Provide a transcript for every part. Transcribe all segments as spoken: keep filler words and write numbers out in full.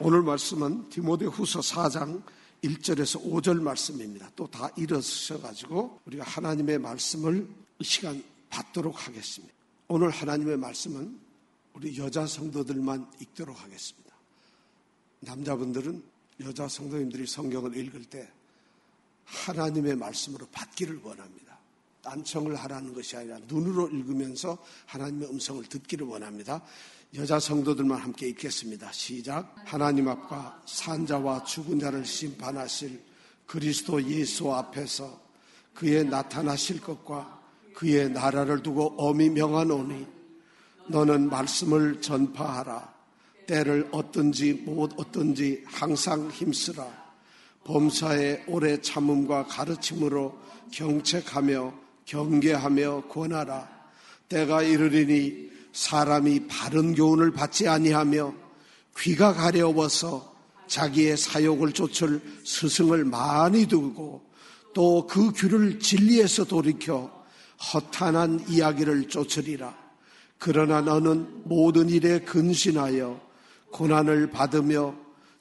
오늘 말씀은 디모데후서 사 장 일 절에서 오 절 말씀입니다. 또 다 일어서가지고 우리가 하나님의 말씀을 이 시간 받도록 하겠습니다. 오늘 하나님의 말씀은 우리 여자 성도들만 읽도록 하겠습니다. 남자분들은 여자 성도님들이 성경을 읽을 때 하나님의 말씀으로 받기를 원합니다. 딴청을 하라는 것이 아니라 눈으로 읽으면서 하나님의 음성을 듣기를 원합니다. 여자 성도들만 함께 읽겠습니다. 시작. 하나님 앞과 산자와 죽은 자를 심판하실 그리스도 예수 앞에서 그의 나타나실 것과 그의 나라를 두고 엄히 명하노니 너는 말씀을 전파하라. 때를 얻든지 못 얻든지 항상 힘쓰라. 범사에 오래 참음과 가르침으로 경책하며 경계하며 권하라. 때가 이르리니 사람이 바른 교훈을 받지 아니하며 귀가 가려워서 자기의 사욕을 좇을 스승을 많이 두고 또 그 귀를 진리에서 돌이켜 허탄한 이야기를 좇으리라. 그러나 너는 모든 일에 근신하여 고난을 받으며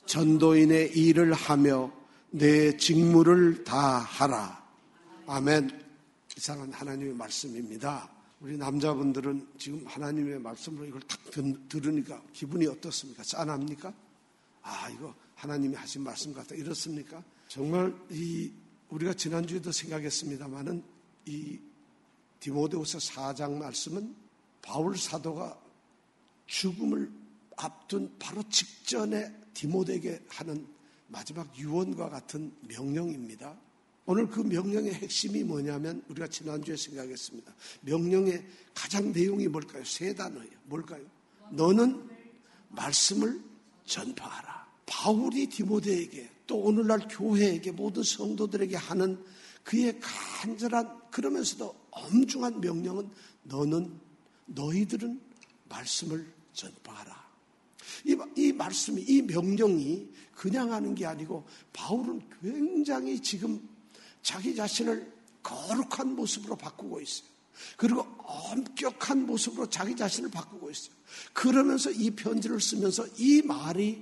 전도인의 일을 하며 내 직무를 다하라. 아멘. 이상한 하나님의 말씀입니다. 우리 남자분들은 지금 하나님의 말씀으로 이걸 딱 들으니까 기분이 어떻습니까? 짠합니까? 아, 이거 하나님이 하신 말씀 같다. 이렇습니까? 정말 이 우리가 지난주에도 생각했습니다마는 이 디모데후서 사 장 말씀은 바울 사도가 죽음을 앞둔 바로 직전에 디모데에게 하는 마지막 유언과 같은 명령입니다. 오늘 그 명령의 핵심이 뭐냐면 우리가 지난주에 생각했습니다. 명령의 가장 내용이 뭘까요? 세 단어예요. 뭘까요? 너는 말씀을 전파하라. 바울이 디모데에게 또 오늘날 교회에게 모든 성도들에게 하는 그의 간절한 그러면서도 엄중한 명령은 너는 너희들은 말씀을 전파하라. 이, 이 말씀이 이 명령이 그냥 하는 게 아니고 바울은 굉장히 지금 자기 자신을 거룩한 모습으로 바꾸고 있어요. 그리고 엄격한 모습으로 자기 자신을 바꾸고 있어요. 그러면서 이 편지를 쓰면서 이 말이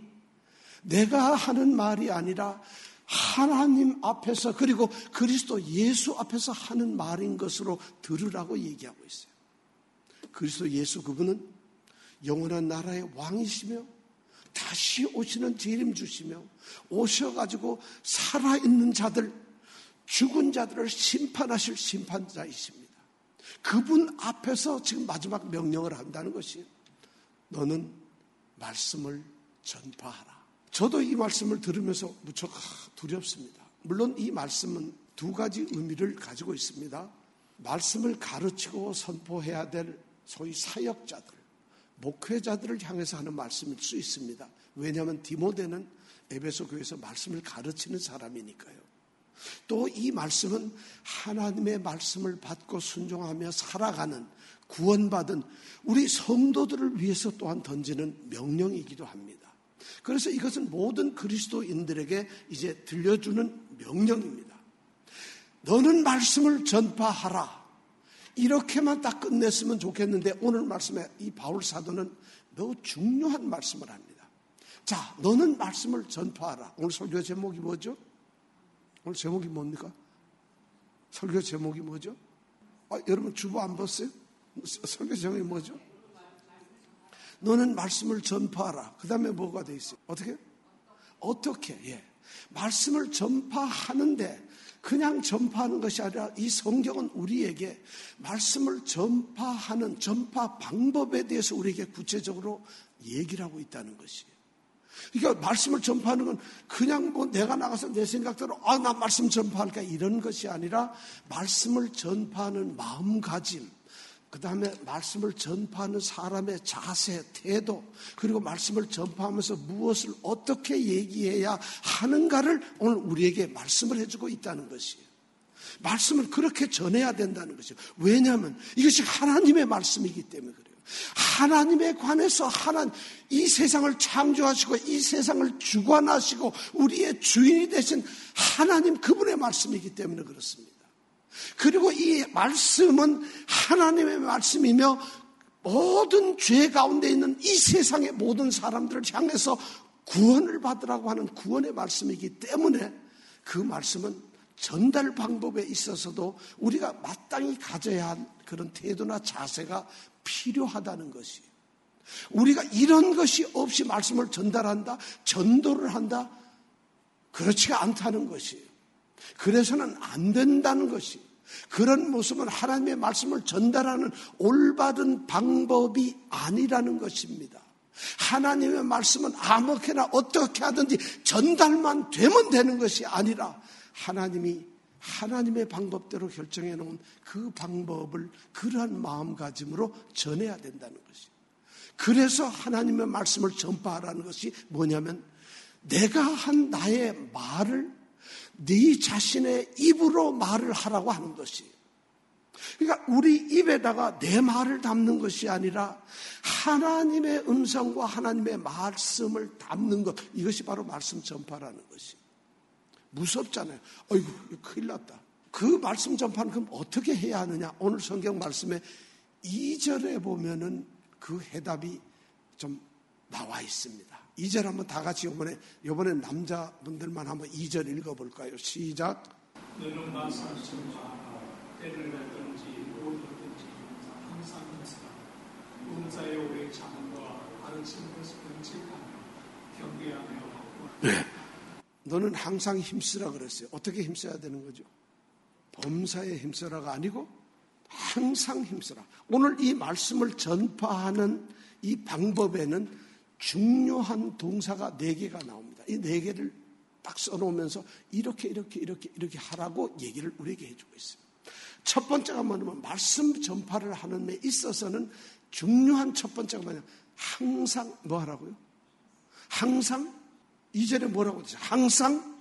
내가 하는 말이 아니라 하나님 앞에서 그리고 그리스도 예수 앞에서 하는 말인 것으로 들으라고 얘기하고 있어요. 그리스도 예수 그분은 영원한 나라의 왕이시며 다시 오시는 재림주시며 오셔가지고 살아있는 자들 죽은 자들을 심판하실 심판자이십니다. 그분 앞에서 지금 마지막 명령을 한다는 것이 너는 말씀을 전파하라. 저도 이 말씀을 들으면서 무척 두렵습니다. 물론 이 말씀은 두 가지 의미를 가지고 있습니다. 말씀을 가르치고 선포해야 될 소위 사역자들, 목회자들을 향해서 하는 말씀일 수 있습니다. 왜냐하면 디모데는 에베소 교회에서 말씀을 가르치는 사람이니까요. 또 이 말씀은 하나님의 말씀을 받고 순종하며 살아가는 구원받은 우리 성도들을 위해서 또한 던지는 명령이기도 합니다. 그래서 이것은 모든 그리스도인들에게 이제 들려주는 명령입니다. 너는 말씀을 전파하라. 이렇게만 딱 끝냈으면 좋겠는데 오늘 말씀에 이 바울 사도는 매우 중요한 말씀을 합니다. 자, 너는 말씀을 전파하라. 오늘 설교 제목이 뭐죠? 오늘 제목이 뭡니까? 설교 제목이 뭐죠? 아, 여러분 주보 안 봤어요? 설교 제목이 뭐죠? 너는 말씀을 전파하라. 그 다음에 뭐가 돼 있어요? 어떻게? 어떻게? 예. 말씀을 전파하는데 그냥 전파하는 것이 아니라 이 성경은 우리에게 말씀을 전파하는 전파 방법에 대해서 우리에게 구체적으로 얘기를 하고 있다는 것이에요. 그러니까 말씀을 전파하는 건 그냥 뭐 내가 나가서 내 생각대로 아, 나 말씀 전파할까 이런 것이 아니라 말씀을 전파하는 마음가짐, 그 다음에 말씀을 전파하는 사람의 자세, 태도, 그리고 말씀을 전파하면서 무엇을 어떻게 얘기해야 하는가를 오늘 우리에게 말씀을 해주고 있다는 것이에요. 말씀을 그렇게 전해야 된다는 것이에요. 왜냐하면 이것이 하나님의 말씀이기 때문에 그래요. 하나님에 관해서 하나님, 이 세상을 창조하시고 이 세상을 주관하시고 우리의 주인이 되신 하나님 그분의 말씀이기 때문에 그렇습니다. 그리고 이 말씀은 하나님의 말씀이며 모든 죄 가운데 있는 이 세상의 모든 사람들을 향해서 구원을 받으라고 하는 구원의 말씀이기 때문에 그 말씀은 전달 방법에 있어서도 우리가 마땅히 가져야 할 그런 태도나 자세가 필요하다는 것이에요. 우리가 이런 것이 없이 말씀을 전달한다, 전도를 한다, 그렇지가 않다는 것이에요. 그래서는 안 된다는 것이에요. 그런 모습은 하나님의 말씀을 전달하는 올바른 방법이 아니라는 것입니다. 하나님의 말씀은 아무렇게나 어떻게 하든지 전달만 되면 되는 것이 아니라 하나님이 하나님의 방법대로 결정해 놓은 그 방법을 그러한 마음가짐으로 전해야 된다는 것이에요. 그래서 하나님의 말씀을 전파하라는 것이 뭐냐면 내가 한 나의 말을 네 자신의 입으로 말을 하라고 하는 것이에요. 그러니까 우리 입에다가 내 말을 담는 것이 아니라 하나님의 음성과 하나님의 말씀을 담는 것, 이것이 바로 말씀 전파라는 것이에요. 무섭잖아요. 어이구, 큰일 났다. 그 말씀 전파는 그럼 어떻게 해야 하느냐? 오늘 성경 말씀에 이 절에 보면은 그 해답이 좀 나와 있습니다. 이 절 한번 다 같이 이번에, 이번에 남자분들만 한번 이 절 읽어볼까요? 시작. 너는 말씀을 전파하라. 때를 갖든지 어디든지 항상 힘쓰라. 은사의 오래 참음과 가르치는 것을 번칙하며 경계하며. 네. 너는 항상 힘쓰라 그랬어요. 어떻게 힘써야 되는 거죠? 범사에 힘쓰라가 아니고 항상 힘쓰라. 오늘 이 말씀을 전파하는 이 방법에는 중요한 동사가 네 개가 나옵니다. 이 네 개를 딱 써놓으면서 이렇게 이렇게 이렇게 이렇게 하라고 얘기를 우리에게 해주고 있어요. 첫 번째가 뭐냐면 말씀 전파를 하는 데 있어서는 중요한 첫 번째가 뭐냐면 항상 뭐 하라고요? 항상 이 절에 뭐라고 되죠? 항상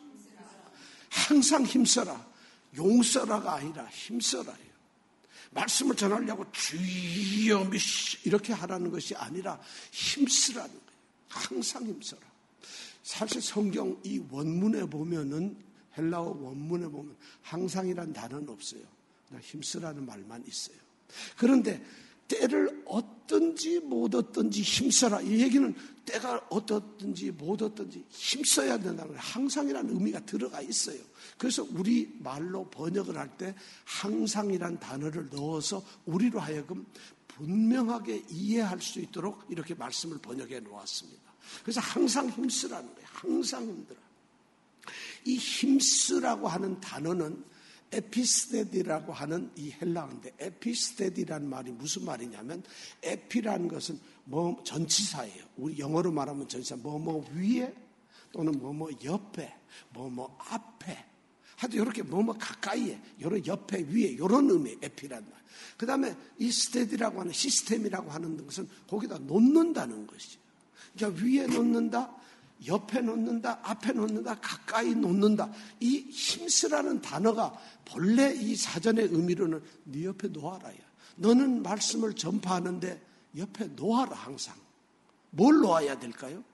항상 힘써라. 용써라가 아니라 힘써라예요. 말씀을 전하려고 주여 미시 이렇게 하라는 것이 아니라 힘쓰라는 거예요. 항상 힘써라. 사실 성경 이 원문에 보면은 헬라어 원문에 보면 항상이란 단어는 없어요. 그냥 힘쓰라는 말만 있어요. 그런데 때를 얻든지 못 얻든지 힘써라. 이 얘기는 때가 어떻든지 못 얻든지 힘써야 된다는 거예요. 항상이라는 의미가 들어가 있어요. 그래서 우리 말로 번역을 할 때 항상이란 단어를 넣어서 우리로 하여금 분명하게 이해할 수 있도록 이렇게 말씀을 번역해 놓았습니다. 그래서 항상 힘쓰라는 거예요. 항상 힘들어. 이 힘쓰라고 하는 단어는 에피스테디라고 하는 이 헬라어인데 에피스테디라는 말이 무슨 말이냐면 에피라는 것은 뭐 전치사예요. 우리 영어로 말하면 전치사 뭐 뭐 위에 또는 뭐 뭐 옆에 뭐 뭐 앞에 하여튼 이렇게 뭐 뭐 가까이에 이런 옆에 위에 이런 의미의 에피라는 말. 그 다음에 이 스테디라고 하는 시스템이라고 하는 것은 거기다 놓는다는 것이죠. 그러니까 위에 놓는다, 옆에 놓는다, 앞에 놓는다, 가까이 놓는다. 이 힘쓰라는 단어가 본래 이 사전의 의미로는 네 옆에 놓아라야. 너는 말씀을 전파하는데 옆에 놓아라 항상. 뭘 놓아야 될까요?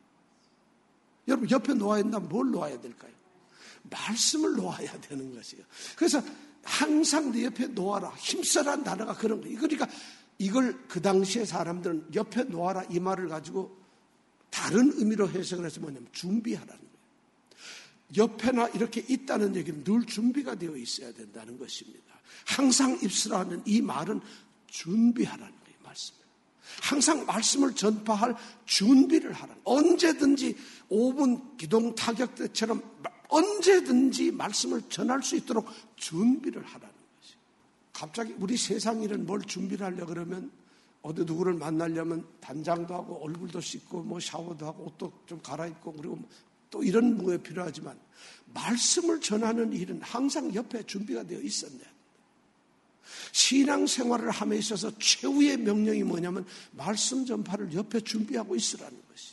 여러분 옆에 놓아야 된다면 뭘 놓아야 될까요? 말씀을 놓아야 되는 것이에요. 그래서 항상 네 옆에 놓아라. 힘쓰라는 단어가 그런 거예요. 그러니까 이걸 그 당시에 사람들은 옆에 놓아라 이 말을 가지고 다른 의미로 해석을 해서 뭐냐면 준비하라는 거예요. 옆에나 이렇게 있다는 얘기는 늘 준비가 되어 있어야 된다는 것입니다. 항상 입술하는 이 말은 준비하라는 거예요. 말씀. 항상 말씀을 전파할 준비를 하라는 거예요. 언제든지 오 분 기동 타격 때처럼 언제든지 말씀을 전할 수 있도록 준비를 하라는 거죠. 갑자기 우리 세상 일은 뭘 준비를 하려고 그러면 어디 누구를 만나려면 단장도 하고 얼굴도 씻고 뭐 샤워도 하고 옷도 좀 갈아입고 그리고 또 이런 뭐에 필요하지만 말씀을 전하는 일은 항상 옆에 준비가 되어 있었네. 신앙생활을 함에 있어서 최후의 명령이 뭐냐면 말씀 전파를 옆에 준비하고 있으라는 것이.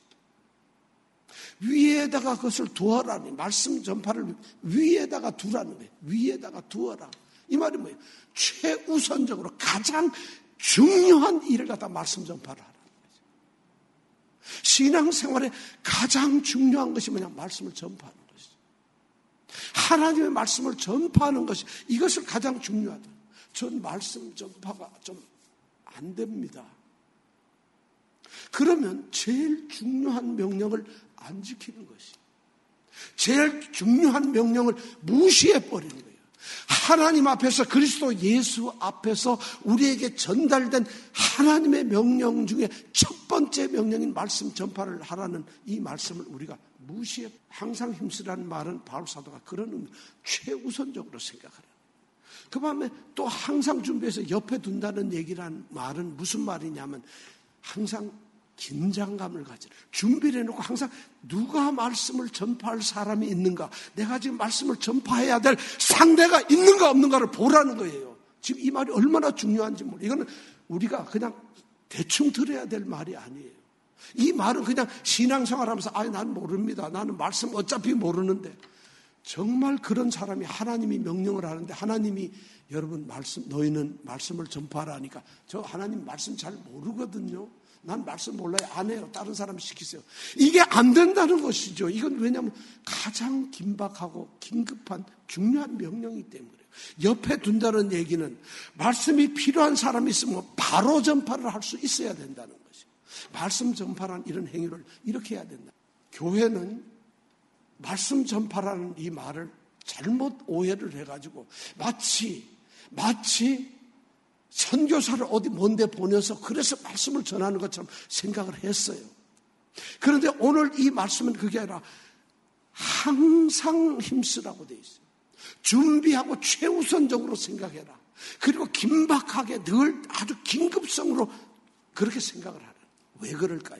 위에다가 그것을 두어라니 말씀 전파를 위에다가 두라는 거예요. 위에다가 두어라. 이 말이 뭐예요? 최우선적으로 가장 중요한 일을 갖다 말씀 전파를 하라는 거죠. 신앙생활에 가장 중요한 것이 뭐냐? 말씀을 전파하는 것이죠. 하나님의 말씀을 전파하는 것이 이것을 가장 중요하다. 전 말씀 전파가 좀 안 됩니다. 그러면 제일 중요한 명령을 안 지키는 것이. 제일 중요한 명령을 무시해버리는 거예요. 하나님 앞에서, 그리스도 예수 앞에서 우리에게 전달된 하나님의 명령 중에 첫 번째 명령인 말씀 전파를 하라는 이 말씀을 우리가 무시해. 항상 힘쓰라는 말은 바울사도가 그런 의미, 최우선적으로 생각하라. 그 다음에 또 항상 준비해서 옆에 둔다는 얘기란 말은 무슨 말이냐면 항상 긴장감을 가지라. 준비를 해놓고 항상 누가 말씀을 전파할 사람이 있는가, 내가 지금 말씀을 전파해야 될 상대가 있는가 없는가를 보라는 거예요. 지금 이 말이 얼마나 중요한지 모르겠어요. 이거는 우리가 그냥 대충 들어야 될 말이 아니에요. 이 말은 그냥 신앙생활하면서 아, 난 모릅니다. 나는 말씀 어차피 모르는데, 정말 그런 사람이 하나님이 명령을 하는데 하나님이 여러분 말씀, 너희는 말씀을 전파하라니까 저 하나님 말씀 잘 모르거든요. 난 말씀 몰라요. 안 해요. 다른 사람 시키세요. 이게 안 된다는 것이죠. 이건 왜냐하면 가장 긴박하고 긴급한 중요한 명령이기 때문에 그래요. 옆에 둔다는 얘기는 말씀이 필요한 사람이 있으면 바로 전파를 할 수 있어야 된다는 것이죠. 말씀 전파라는 이런 행위를 이렇게 해야 된다. 교회는 말씀 전파라는 이 말을 잘못 오해를 해가지고 마치 마치 선교사를 어디 먼데 보내서 그래서 말씀을 전하는 것처럼 생각을 했어요. 그런데 오늘 이 말씀은 그게 아니라 항상 힘쓰라고 돼 있어요. 준비하고 최우선적으로 생각해라. 그리고 긴박하게 늘 아주 긴급성으로 그렇게 생각을 하라. 왜 그럴까요?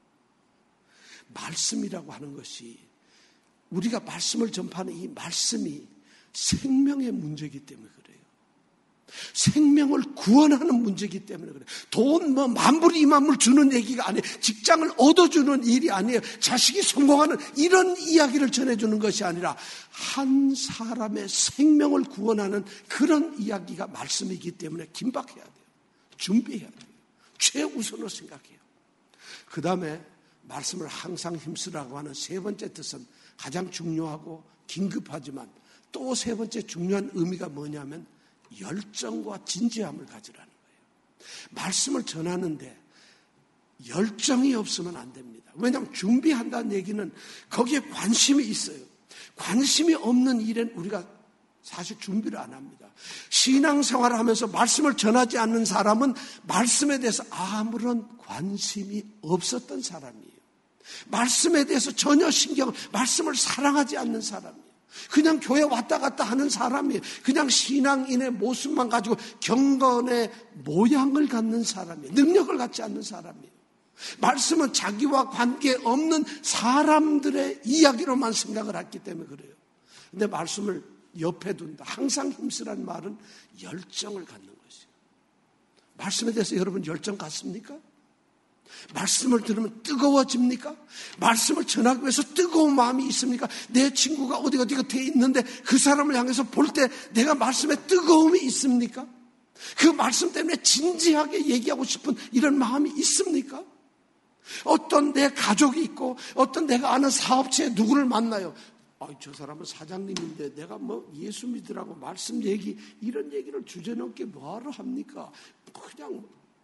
말씀이라고 하는 것이, 우리가 말씀을 전파하는 이 말씀이 생명의 문제이기 때문에 그래요. 생명을 구원하는 문제이기 때문에 그래요. 돈 뭐 만불 이만불 주는 얘기가 아니에요. 직장을 얻어주는 일이 아니에요. 자식이 성공하는 이런 이야기를 전해주는 것이 아니라 한 사람의 생명을 구원하는 그런 이야기가 말씀이기 때문에 긴박해야 돼요. 준비해야 돼요. 최우선으로 생각해요. 그 다음에 말씀을 항상 힘쓰라고 하는 세 번째 뜻은 가장 중요하고 긴급하지만 또 세 번째 중요한 의미가 뭐냐면 열정과 진지함을 가지라는 거예요. 말씀을 전하는데 열정이 없으면 안 됩니다. 왜냐하면 준비한다는 얘기는 거기에 관심이 있어요. 관심이 없는 일엔 우리가 사실 준비를 안 합니다. 신앙생활을 하면서 말씀을 전하지 않는 사람은 말씀에 대해서 아무런 관심이 없었던 사람이에요. 말씀에 대해서 전혀 신경, 말씀을 사랑하지 않는 사람이에요. 그냥 교회 왔다 갔다 하는 사람이에요. 그냥 신앙인의 모습만 가지고 경건의 모양을 갖는 사람이에요. 능력을 갖지 않는 사람이에요. 말씀은 자기와 관계없는 사람들의 이야기로만 생각을 했기 때문에 그래요. 근데 말씀을 옆에 둔다. 항상 힘쓰라는 말은 열정을 갖는 것이에요. 말씀에 대해서 여러분 열정 갖습니까? 말씀을 들으면 뜨거워집니까? 말씀을 전하기 위해서 뜨거운 마음이 있습니까? 내 친구가 어디 어디 곁에 있는데 그 사람을 향해서 볼 때 내가 말씀에 뜨거움이 있습니까? 그 말씀 때문에 진지하게 얘기하고 싶은 이런 마음이 있습니까? 어떤 내 가족이 있고 어떤 내가 아는 사업체에 누구를 만나요. 아, 저 사람은 사장님인데 내가 뭐 예수 믿으라고 말씀 얘기 이런 얘기를 주제넘게 뭐하러 합니까? 그냥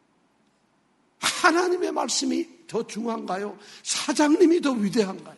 하나님의 말씀이 더 중요한가요? 사장님이 더 위대한가요?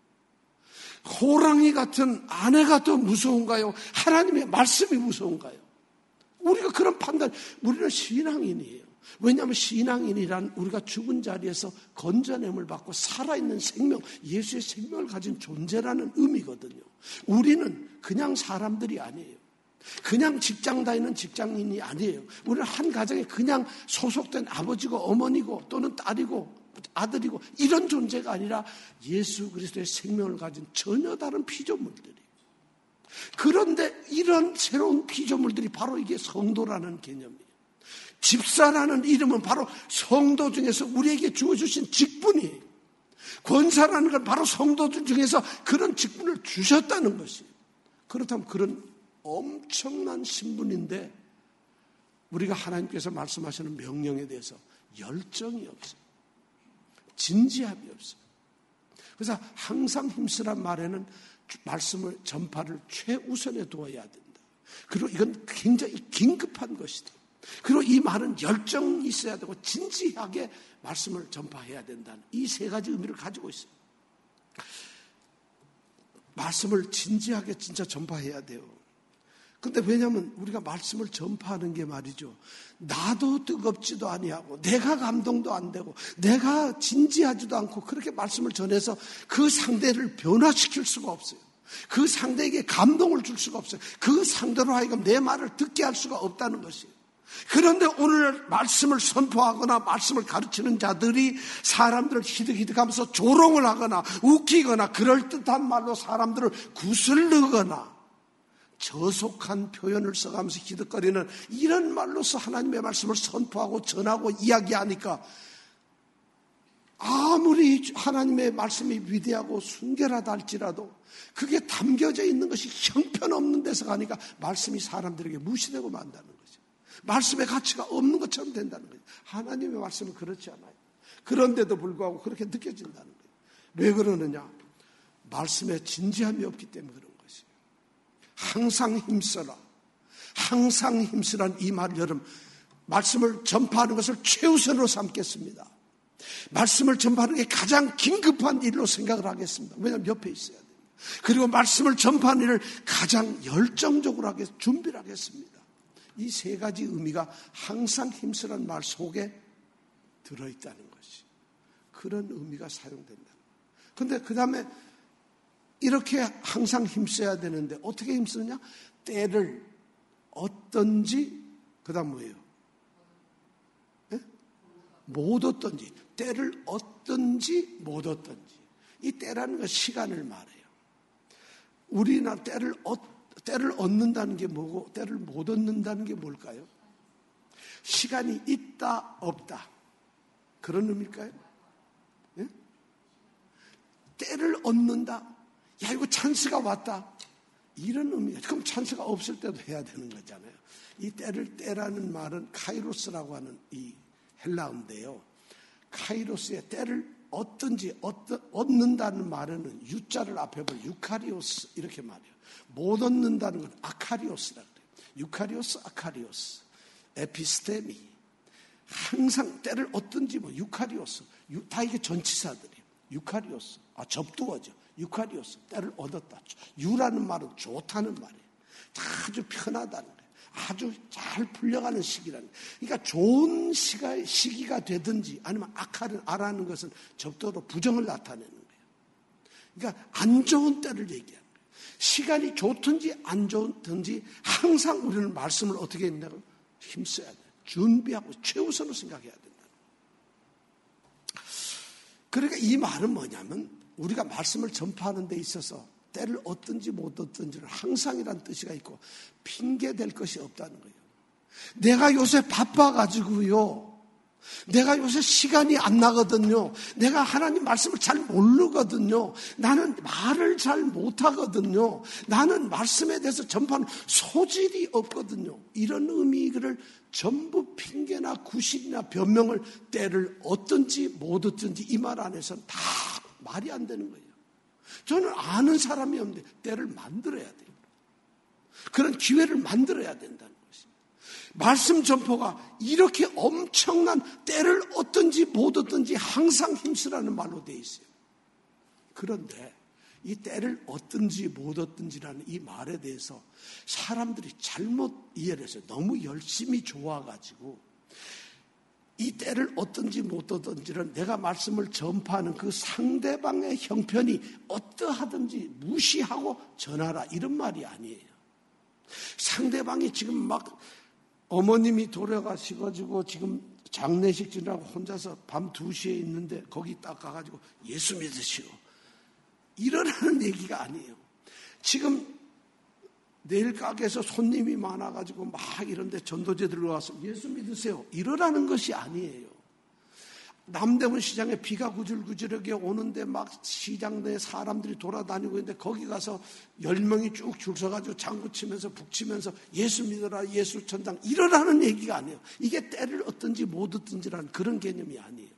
호랑이 같은 아내가 더 무서운가요? 하나님의 말씀이 무서운가요? 우리가 그런 판단, 우리는 신앙인이에요. 왜냐하면 신앙인이란 우리가 죽은 자리에서 건져냄을 받고 살아있는 생명, 예수의 생명을 가진 존재라는 의미거든요. 우리는 그냥 사람들이 아니에요. 그냥 직장 다니는 직장인이 아니에요. 우리는 한 가정에 그냥 소속된 아버지고 어머니고 또는 딸이고 아들이고 이런 존재가 아니라 예수 그리스도의 생명을 가진 전혀 다른 피조물들이에요. 그런데 이런 새로운 피조물들이 바로 이게 성도라는 개념이에요. 집사라는 이름은 바로 성도 중에서 우리에게 주어주신 직분이에요. 권사라는 건 바로 성도들 중에서 그런 직분을 주셨다는 것이에요. 그렇다면 그런 엄청난 신분인데 우리가 하나님께서 말씀하시는 명령에 대해서 열정이 없어요. 진지함이 없어요. 그래서 항상 힘쓰란 말에는 말씀을 전파를 최우선에 두어야 된다. 그리고 이건 굉장히 긴급한 것이다. 그리고 이 말은 열정이 있어야 되고 진지하게 말씀을 전파해야 된다는 이 세 가지 의미를 가지고 있어요. 말씀을 진지하게 진짜 전파해야 돼요. 근데 왜냐하면 우리가 말씀을 전파하는 게 말이죠, 나도 뜨겁지도 아니하고 내가 감동도 안 되고 내가 진지하지도 않고 그렇게 말씀을 전해서 그 상대를 변화시킬 수가 없어요. 그 상대에게 감동을 줄 수가 없어요. 그 상대로 하여금 내 말을 듣게 할 수가 없다는 것이에요. 그런데 오늘 말씀을 선포하거나 말씀을 가르치는 자들이 사람들을 히득히득하면서 조롱을 하거나 웃기거나 그럴듯한 말로 사람들을 구슬르거나 저속한 표현을 써가면서 히득거리는 이런 말로서 하나님의 말씀을 선포하고 전하고 이야기하니까 아무리 하나님의 말씀이 위대하고 순결하다 할지라도 그게 담겨져 있는 것이 형편없는 데서 가니까 말씀이 사람들에게 무시되고 만다는 거죠. 말씀의 가치가 없는 것처럼 된다는 거죠. 하나님의 말씀은 그렇지 않아요. 그런데도 불구하고 그렇게 느껴진다는 거예요. 왜 그러느냐? 말씀에 진지함이 없기 때문에 그런 것이에요. 항상 힘써라. 항상 힘쓰란 이 말을 여러분, 말씀을 전파하는 것을 최우선으로 삼겠습니다. 말씀을 전파하는 게 가장 긴급한 일로 생각을 하겠습니다. 왜냐하면 옆에 있어야 됩니다. 그리고 말씀을 전파하는 일을 가장 열정적으로 하게 준비를 하겠습니다. 이 세 가지 의미가 항상 힘쓰라는 말 속에 들어있다는 것이, 그런 의미가 사용된다. 그런데 그 다음에 이렇게 항상 힘써야 되는데 어떻게 힘쓰느냐? 때를 어떤지, 그 다음 뭐예요? 네? 못 얻던지, 때를 얻던지 못 얻던지. 이 때라는 건 시간을 말해요. 우리나라 때를 얻, 때를 얻는다는 게 뭐고 때를 못 얻는다는 게 뭘까요? 시간이 있다 없다, 그런 의미일까요? 네? 때를 얻는다, 야 이거 찬스가 왔다, 이런 의미예요. 그럼 찬스가 없을 때도 해야 되는 거잖아요. 이 때를, 때라는 말은 카이로스라고 하는 이 헬라어인데요, 카이로스의 때를 얻든지 얻, 얻는다는 말에는 유자를 앞에 볼 유카리오스 이렇게 말해요. 못 얻는다는 건 아카리오스라고 그래요. 유카리오스, 아카리오스, 에피스테미. 항상 때를 얻든지 뭐 유카리오스, 유, 다 이게 전치사들이에요. 유카리오스, 아 접두어죠. 유카리오스, 때를 얻었다. 유라는 말은 좋다는 말이에요. 아주 편하다는 거예요. 아주 잘 풀려가는 시기라는 거예요. 그러니까 좋은 시가, 시기가 되든지 아니면 악하는 아라는 것은 접도로 부정을 나타내는 거예요. 그러니까 안 좋은 때를 얘기하는 거예요. 시간이 좋든지 안 좋든지 항상 우리는 말씀을 어떻게 했냐고 힘써야 돼요. 준비하고 최우선으로 생각해야 된다. 그러니까 이 말은 뭐냐면 우리가 말씀을 전파하는 데 있어서 때를 얻든지 못 얻든지는 항상이란 뜻이가 있고 핑계 댈 것이 없다는 거예요. 내가 요새 바빠가지고요, 내가 요새 시간이 안 나거든요, 내가 하나님 말씀을 잘 모르거든요, 나는 말을 잘 못하거든요, 나는 말씀에 대해서 전파하는 소질이 없거든요, 이런 의미를 전부 핑계나 구실이나 변명을 때를 얻든지 못 얻든지 이 말 안에서는 다 말이 안 되는 거예요. 저는 아는 사람이 없는데 때를 만들어야 돼요. 그런 기회를 만들어야 된다는 것입니다. 말씀 전포가 이렇게 엄청난 때를 얻든지 못 얻든지 항상 힘쓰라는 말로 되어 있어요. 그런데 이 때를 얻든지 못 얻든지라는 이 말에 대해서 사람들이 잘못 이해를 해서 너무 열심히 좋아가지고 이 때를 얻든지 못 얻든지는 내가 말씀을 전파하는 그 상대방의 형편이 어떠하든지 무시하고 전하라, 이런 말이 아니에요. 상대방이 지금 막 어머님이 돌아가셔가지고 지금 장례식 지나고 혼자서 밤 두 시에 있는데 거기 딱 가가지고 예수 믿으시오, 이러라는 얘기가 아니에요. 지금 내일 가게에서 손님이 많아가지고 막 이런데 전도제 들어와서 예수 믿으세요, 이러라는 것이 아니에요. 남대문 시장에 비가 구질구질하게 오는데 막 시장 내에 사람들이 돌아다니고 있는데 거기 가서 열 명이 쭉 줄 서가지고 장구 치면서 북치면서 예수 믿어라, 예수 천당, 이러라는 얘기가 아니에요. 이게 때를 얻든지 못 얻든지라는 그런 개념이 아니에요.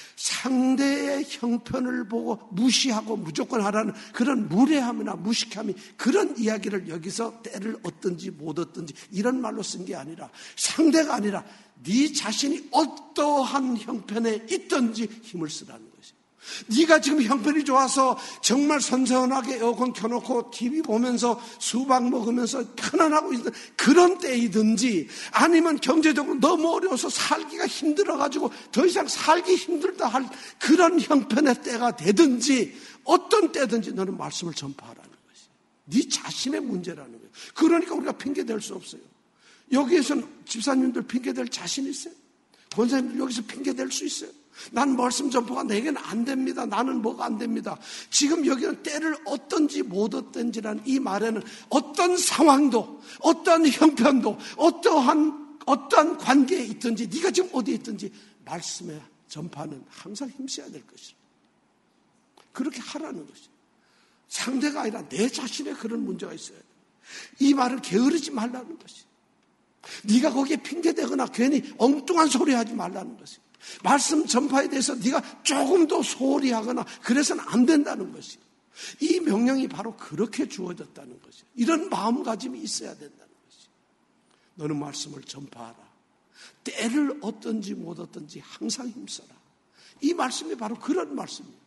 상대의 형편을 보고 무시하고 무조건 하라는 그런 무례함이나 무식함이, 그런 이야기를 여기서 때를 얻든지 못 얻든지 이런 말로 쓴 게 아니라, 상대가 아니라 네 자신이 어떠한 형편에 있든지 힘을 쓰라는 것이에요. 네가 지금 형편이 좋아서 정말 선선하게 에어컨 켜놓고 티비 보면서 수박 먹으면서 편안하고 있는 그런 때이든지, 아니면 경제적으로 너무 어려워서 살기가 힘들어가지고 더 이상 살기 힘들다 할 그런 형편의 때가 되든지, 어떤 때든지 너는 말씀을 전파하라는 것이 네 자신의 문제라는 거예요. 그러니까 우리가 핑계댈 수 없어요. 여기에서는 집사님들 핑계댈 자신 있어요? 권사님들 여기서 핑계댈 수 있어요? 난 말씀 전파가 내게는 안 됩니다. 나는 뭐가 안 됩니다. 지금 여기는 때를 어떤지 못 어떤지라는 이 말에는 어떤 상황도, 어떤 형편도, 어떠한 어떠한 관계에 있든지, 네가 지금 어디에 있든지 말씀의 전파는 항상 힘써야 될 것이라. 그렇게 하라는 것이죠. 상대가 아니라 내 자신의 그런 문제가 있어야 돼. 이 말을 게으르지 말라는 것이. 네가 거기에 핑계대거나 괜히 엉뚱한 소리 하지 말라는 것이. 말씀 전파에 대해서 네가 조금 더 소홀히 하거나 그래서는 안 된다는 것이. 이 명령이 바로 그렇게 주어졌다는 것이. 이런 마음가짐이 있어야 된다는 것이. 너는 말씀을 전파하라. 때를 어떤지 못 어떤지 항상 힘써라. 이 말씀이 바로 그런 말씀이에요.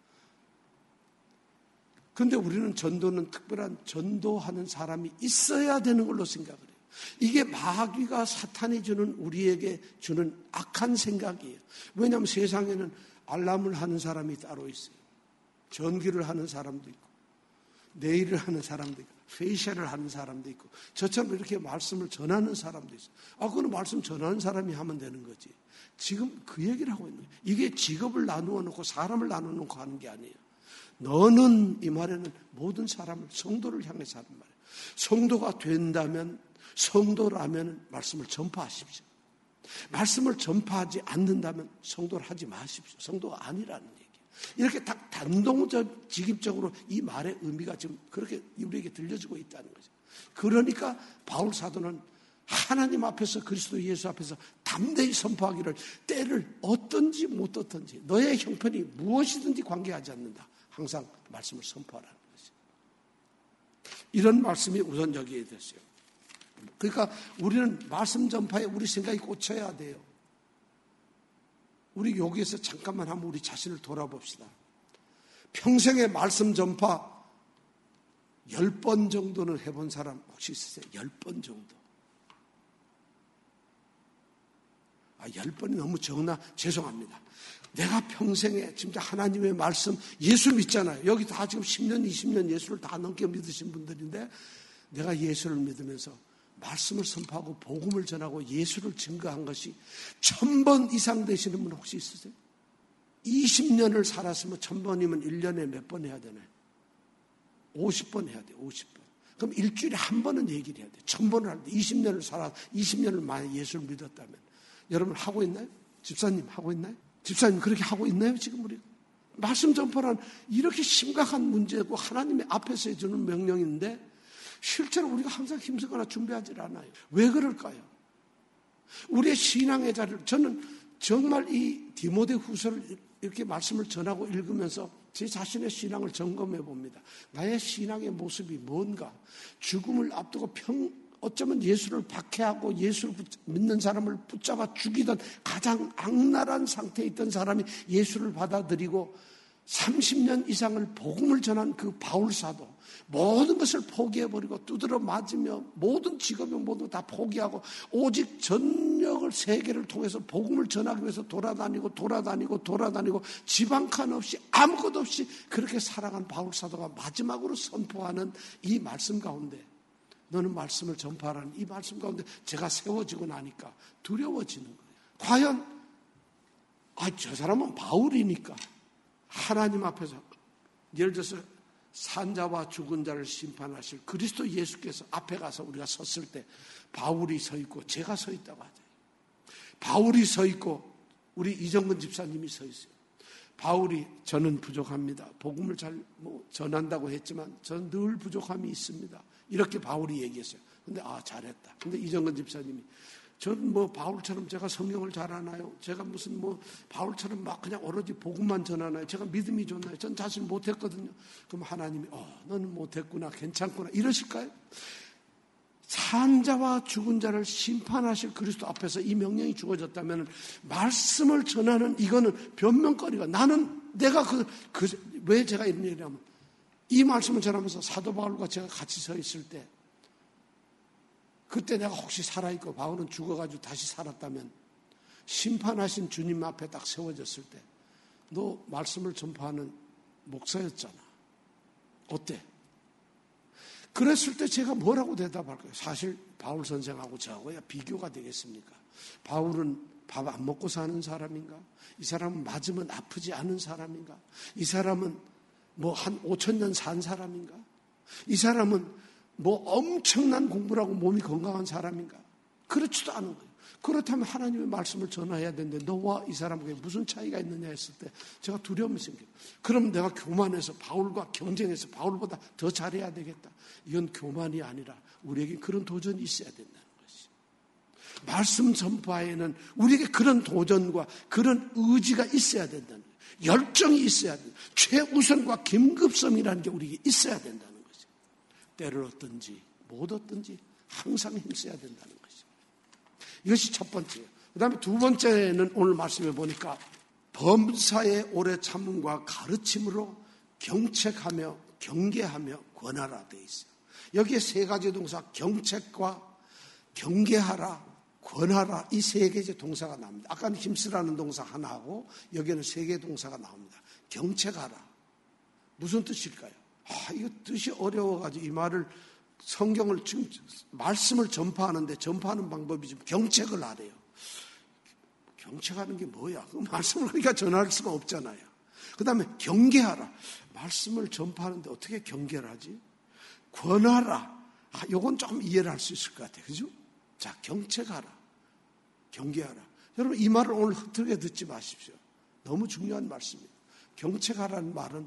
그런데 우리는 전도는 특별한 전도하는 사람이 있어야 되는 걸로 생각을 해요. 이게 마귀가 사탄이 주는, 우리에게 주는 악한 생각이에요. 왜냐하면 세상에는 알람을 하는 사람이 따로 있어요. 전기를 하는 사람도 있고, 네일을 하는 사람도 있고, 페이셜을 하는 사람도 있고, 저처럼 이렇게 말씀을 전하는 사람도 있어요. 아, 그건 말씀 전하는 사람이 하면 되는 거지. 지금 그 얘기를 하고 있는 거예요. 이게 직업을 나누어 놓고 사람을 나누어 놓고 하는 게 아니에요. 너는, 이 말에는 모든 사람을, 성도를 향해서 하는 말이에요. 성도가 된다면, 성도라면 말씀을 전파하십시오. 말씀을 전파하지 않는다면 성도를 하지 마십시오. 성도가 아니라는 얘기예요. 이렇게 딱 단동적, 직입적으로 이 말의 의미가 지금 그렇게 우리에게 들려지고 있다는 거죠. 그러니까 바울 사도는 하나님 앞에서, 그리스도 예수 앞에서 담대히 선포하기를, 때를 어떤지 못 어떤지 너의 형편이 무엇이든지 관계하지 않는다. 항상 말씀을 선포하라는 거죠. 이런 말씀이 우선 여기에 됐어요. 그러니까 우리는 말씀 전파에 우리 생각이 꽂혀야 돼요. 우리 여기에서 잠깐만 한번 우리 자신을 돌아봅시다. 평생에 말씀 전파 열 번 정도는 해본 사람 혹시 있으세요? 열 번 정도. 아, 열 번이 너무 적나? 죄송합니다. 내가 평생에 진짜 하나님의 말씀, 예수 믿잖아요. 여기 다 지금 십 년, 이십 년 예수를 다 넘게 믿으신 분들인데, 내가 예수를 믿으면서 말씀을 선포하고 복음을 전하고 예수를 증거한 것이 천 번 이상 되시는 분 혹시 있으세요? 이십 년을 살았으면 천 번이면 일 년에 몇 번 해야 되나요? 오십 번 해야 돼요. 오십 번. 그럼 일주일에 한 번은 얘기를 해야 돼요. 천 번을 할 때 이십 년을 살아, 이십 년을 만약 예수를 믿었다면. 여러분 하고 있나요? 집사님 하고 있나요? 집사님 그렇게 하고 있나요? 지금 우리가? 말씀 전파란 이렇게 심각한 문제고 하나님의 앞에서 해주는 명령인데 실제로 우리가 항상 힘쓰거나 준비하지 않아요. 왜 그럴까요? 우리의 신앙의 자리를, 저는 정말 이 디모데후서를 이렇게 말씀을 전하고 읽으면서 제 자신의 신앙을 점검해 봅니다. 나의 신앙의 모습이 뭔가? 죽음을 앞두고 평, 어쩌면 예수를 박해하고 예수를 믿는 사람을 붙잡아 죽이던 가장 악랄한 상태에 있던 사람이 예수를 받아들이고 삼십 년 이상을 복음을 전한 그 바울 사도, 모든 것을 포기해버리고 두드러 맞으며 모든 직업을 모두 다 포기하고 오직 전력을 세계를 통해서 복음을 전하기 위해서 돌아다니고 돌아다니고 돌아다니고 집 한 칸 없이 아무것도 없이 그렇게 살아간 바울 사도가 마지막으로 선포하는 이 말씀 가운데, 너는 말씀을 전파하라는 이 말씀 가운데 제가 세워지고 나니까 두려워지는 거예요. 과연 아, 저 사람은 바울이니까 하나님 앞에서, 예를 들어서 산자와 죽은 자를 심판하실 그리스도 예수께서 앞에 가서 우리가 섰을 때 바울이 서 있고 제가 서 있다고 하죠. 바울이 서 있고 우리 이정근 집사님이 서 있어요. 바울이 저는 부족합니다. 복음을 잘 뭐 전한다고 했지만 저는 늘 부족함이 있습니다. 이렇게 바울이 얘기했어요. 근데 아, 잘했다. 근데 이정근 집사님이, 저는 뭐 바울처럼 제가 성경을 잘 아나요? 제가 무슨 뭐 바울처럼 막 그냥 오로지 복음만 전하나요? 제가 믿음이 좋나요? 전 사실 못했거든요. 그럼 하나님이 어, 너는 못했구나, 괜찮구나 이러실까요? 산 자와 죽은 자를 심판하실 그리스도 앞에서 이 명령이 주어졌다면 말씀을 전하는 이거는 변명거리가, 나는 내가 그, 그, 왜 제가 이런 얘기를 하면 이 말씀을 전하면서 사도 바울과 제가 같이 서 있을 때 그때 내가 혹시 살아있고 바울은 죽어가지고 다시 살았다면 심판하신 주님 앞에 딱 세워졌을 때 너 말씀을 전파하는 목사였잖아. 어때? 그랬을 때 제가 뭐라고 대답할까요? 사실 바울 선생하고 저하고야 비교가 되겠습니까? 바울은 밥 안 먹고 사는 사람인가? 이 사람은 맞으면 아프지 않은 사람인가? 이 사람은 뭐 한 오천 년 산 사람인가? 이 사람은 뭐 엄청난 공부를 하고 몸이 건강한 사람인가? 그렇지도 않은 거예요. 그렇다면 하나님의 말씀을 전해야 되는데 너와 이 사람에게 무슨 차이가 있느냐 했을 때 제가 두려움이 생겨요. 그럼 내가 교만해서 바울과 경쟁해서 바울보다 더 잘해야 되겠다. 이건 교만이 아니라 우리에게 그런 도전이 있어야 된다는 것이. 말씀 전파에는 우리에게 그런 도전과 그런 의지가 있어야 된다는 거예요. 열정이 있어야 된다. 최우선과 긴급성이라는 게 우리에게 있어야 된다는 것이. 때를 얻든지 못 얻든지 항상 힘써야 된다는 것이. 이것이 첫 번째예요. 그 다음에 두 번째는 오늘 말씀해 보니까 범사의 오래 참음과 가르침으로 경책하며 경계하며 권하라 되어 있어요. 여기에 세 가지 동사, 경책과 경계하라, 권하라, 이 세 개의 동사가 나옵니다. 아까는 힘쓰라는 동사 하나하고 여기에는 세 개의 동사가 나옵니다. 경책하라. 무슨 뜻일까요? 아, 이거 뜻이 어려워가지고 이 말을 성경을 지금 말씀을 전파하는데 전파하는 방법이 좀 경책을 하래요. 경책하는 게 뭐야? 그 말씀을 그러니까 전할 수가 없잖아요. 그 다음에 경계하라. 말씀을 전파하는데 어떻게 경계를 하지? 권하라. 아, 요건 좀 이해를 할 수 있을 것 같아요. 그죠? 자, 경책하라. 경계하라. 여러분 이 말을 오늘 흐트게 듣지 마십시오. 너무 중요한 말씀입니다. 경책하라는 말은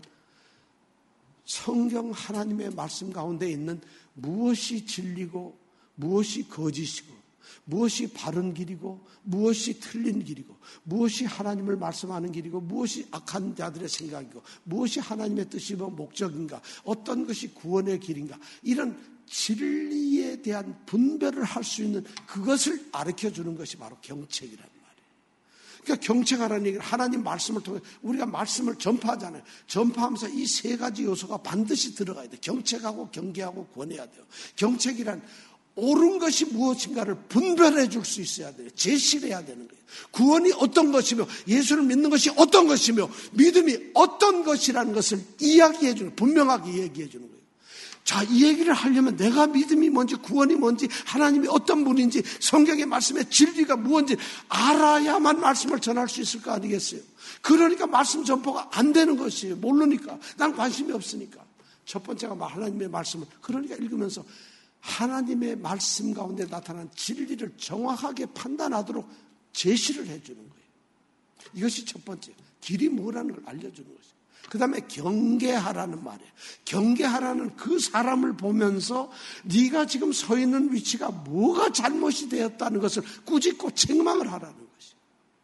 성경 하나님의 말씀 가운데 있는 무엇이 진리고 무엇이 거짓이고 무엇이 바른 길이고 무엇이 틀린 길이고 무엇이 하나님을 말씀하는 길이고 무엇이 악한 자들의 생각이고 무엇이 하나님의 뜻이고 목적인가, 어떤 것이 구원의 길인가, 이런 진리에 대한 분별을 할 수 있는 그것을 가르쳐주는 것이 바로 경책이라는 말이에요. 그러니까 경책하라는 얘기는 하나님 말씀을 통해 우리가 말씀을 전파하잖아요. 전파하면서 이 세 가지 요소가 반드시 들어가야 돼요. 경책하고 경계하고 권해야 돼요. 경책이란 옳은 것이 무엇인가를 분별해 줄 수 있어야 돼요. 제시를 해야 되는 거예요. 구원이 어떤 것이며 예수를 믿는 것이 어떤 것이며 믿음이 어떤 것이라는 것을 이야기해 주는, 분명하게 얘기해 주는 거예요. 자, 이 얘기를 하려면 내가 믿음이 뭔지 구원이 뭔지 하나님이 어떤 분인지 성경의 말씀의 진리가 무엇인지 알아야만 말씀을 전할 수 있을 거 아니겠어요? 그러니까 말씀 전파가 안 되는 것이에요. 모르니까. 난 관심이 없으니까. 첫 번째가 하나님의 말씀을 그러니까 읽으면서 하나님의 말씀 가운데 나타난 진리를 정확하게 판단하도록 제시를 해주는 거예요. 이것이 첫 번째. 길이 뭐라는 걸 알려주는 것이에요. 그 다음에 경계하라는 말이에요. 경계하라는 그 사람을 보면서 네가 지금 서 있는 위치가 뭐가 잘못이 되었다는 것을 꾸짖고 책망을 하라는 것이에요.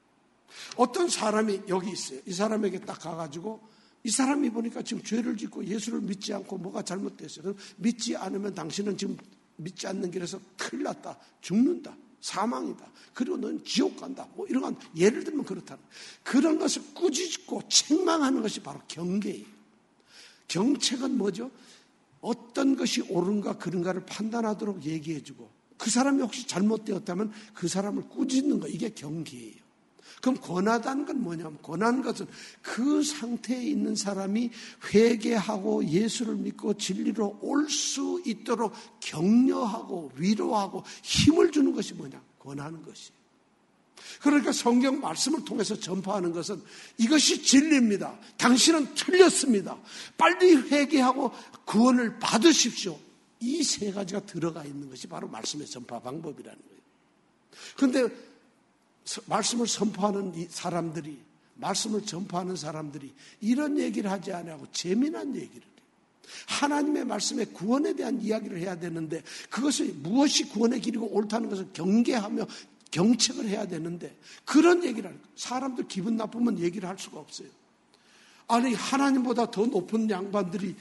어떤 사람이 여기 있어요. 이 사람에게 딱 가가지고 이 사람이 보니까 지금 죄를 짓고 예수를 믿지 않고 뭐가 잘못됐어요. 그럼 믿지 않으면 당신은 지금 믿지 않는 길에서 큰일 났다. 죽는다. 사망이다. 그리고 너는 지옥 간다. 뭐 이런 건 예를 들면 그렇다는 거예요. 그런 것을 꾸짖고 책망하는 것이 바로 경계예요. 경책은 뭐죠? 어떤 것이 옳은가 그른가를 판단하도록 얘기해주고 그 사람이 혹시 잘못되었다면 그 사람을 꾸짖는 거, 이게 경계예요. 그럼 권하다는 건 뭐냐면, 권하는 것은 그 상태에 있는 사람이 회개하고 예수를 믿고 진리로 올 수 있도록 격려하고 위로하고 힘을 주는 것이 뭐냐? 권하는 것이에요. 그러니까 성경 말씀을 통해서 전파하는 것은 이것이 진리입니다. 당신은 틀렸습니다. 빨리 회개하고 구원을 받으십시오. 이 세 가지가 들어가 있는 것이 바로 말씀의 전파 방법이라는 거예요. 그런데 말씀을 선포하는 이 사람들이, 말씀을 전파하는 사람들이 이런 얘기를 하지 않고 재미난 얘기를 해요. 하나님의 말씀에 구원에 대한 이야기를 해야 되는데 그것을 무엇이 구원의 길이고 옳다는 것을 경계하며 경책을 해야 되는데 그런 얘기를 하는 거예요. 사람들 기분 나쁘면 얘기를 할 수가 없어요. 아니 하나님보다 더 높은 양반들이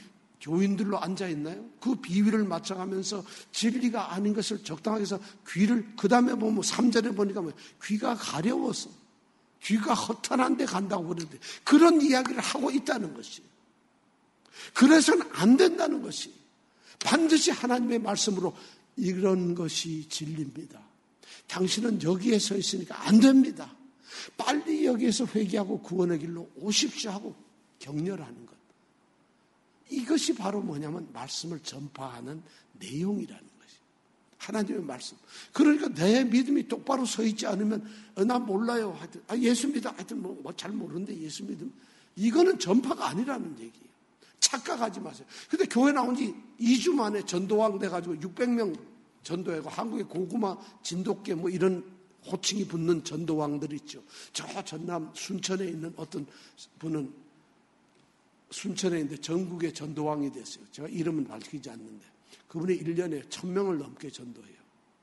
교인들로 앉아있나요? 그 비위를 맞춰가면서 진리가 아닌 것을 적당하게 해서 귀를, 그 다음에 보면 삼 절에 보니까 뭐 귀가 가려워서 귀가 허탄한 데 간다고 그러는데 그런 이야기를 하고 있다는 것이. 그래서는 안 된다는 것이. 반드시 하나님의 말씀으로 이런 것이 진리입니다. 당신은 여기에 서 있으니까 안 됩니다. 빨리 여기에서 회개하고 구원의 길로 오십시오 하고 격려하는 것. 이것이 바로 뭐냐면 말씀을 전파하는 내용이라는 것이. 하나님의 말씀. 그러니까 내 믿음이 똑바로 서 있지 않으면 어, 나 몰라요. 하여튼 아, 예수 믿어. 하여튼 뭐 잘 모르는데 예수 믿음. 이거는 전파가 아니라는 얘기예요. 착각하지 마세요. 근데 교회 나온 지 이 주 만에 전도왕 돼가지고 육백 명 전도하고 한국의 고구마 진돗개 뭐 이런 호칭이 붙는 전도왕들 있죠. 저 전남 순천에 있는 어떤 분은 순천에 있는데 전국의 전도왕이 됐어요. 제가 이름은 밝히지 않는데 그분이 일 년에 천 명을 넘게 전도해요.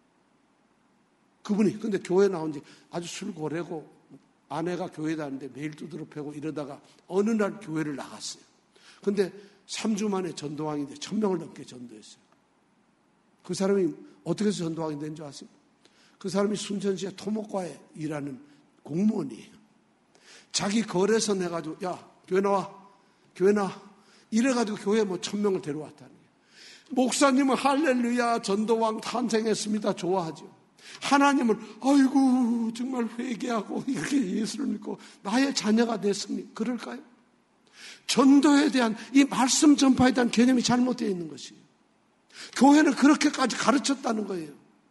그분이 근데 교회 나온 지 아주 술고래고 아내가 교회 다니는데 매일 두드러 패고 이러다가 어느 날 교회를 나갔어요. 근데 삼 주 만에 전도왕이 돼 천 명을 넘게 전도했어요. 그 사람이 어떻게 해서 전도왕이 된 줄 아세요? 그 사람이 순천시의 토목과에 일하는 공무원이에요. 자기 거래선 해가지고 야 교회 나와 교회 나와 이래가지고 교회에 뭐 천 명을 데려왔다는 거예요. 목사님은 할렐루야 전도왕 탄생했습니다 좋아하죠. 하나님은 아이고 정말 회개하고 이렇게 예수를 믿고 나의 자녀가 됐습니까? 그럴까요? 전도에 대한 이 말씀 전파에 대한 개념이 잘못되어 있는 것이에요. 교회는 그렇게까지 가르쳤다는 거예요.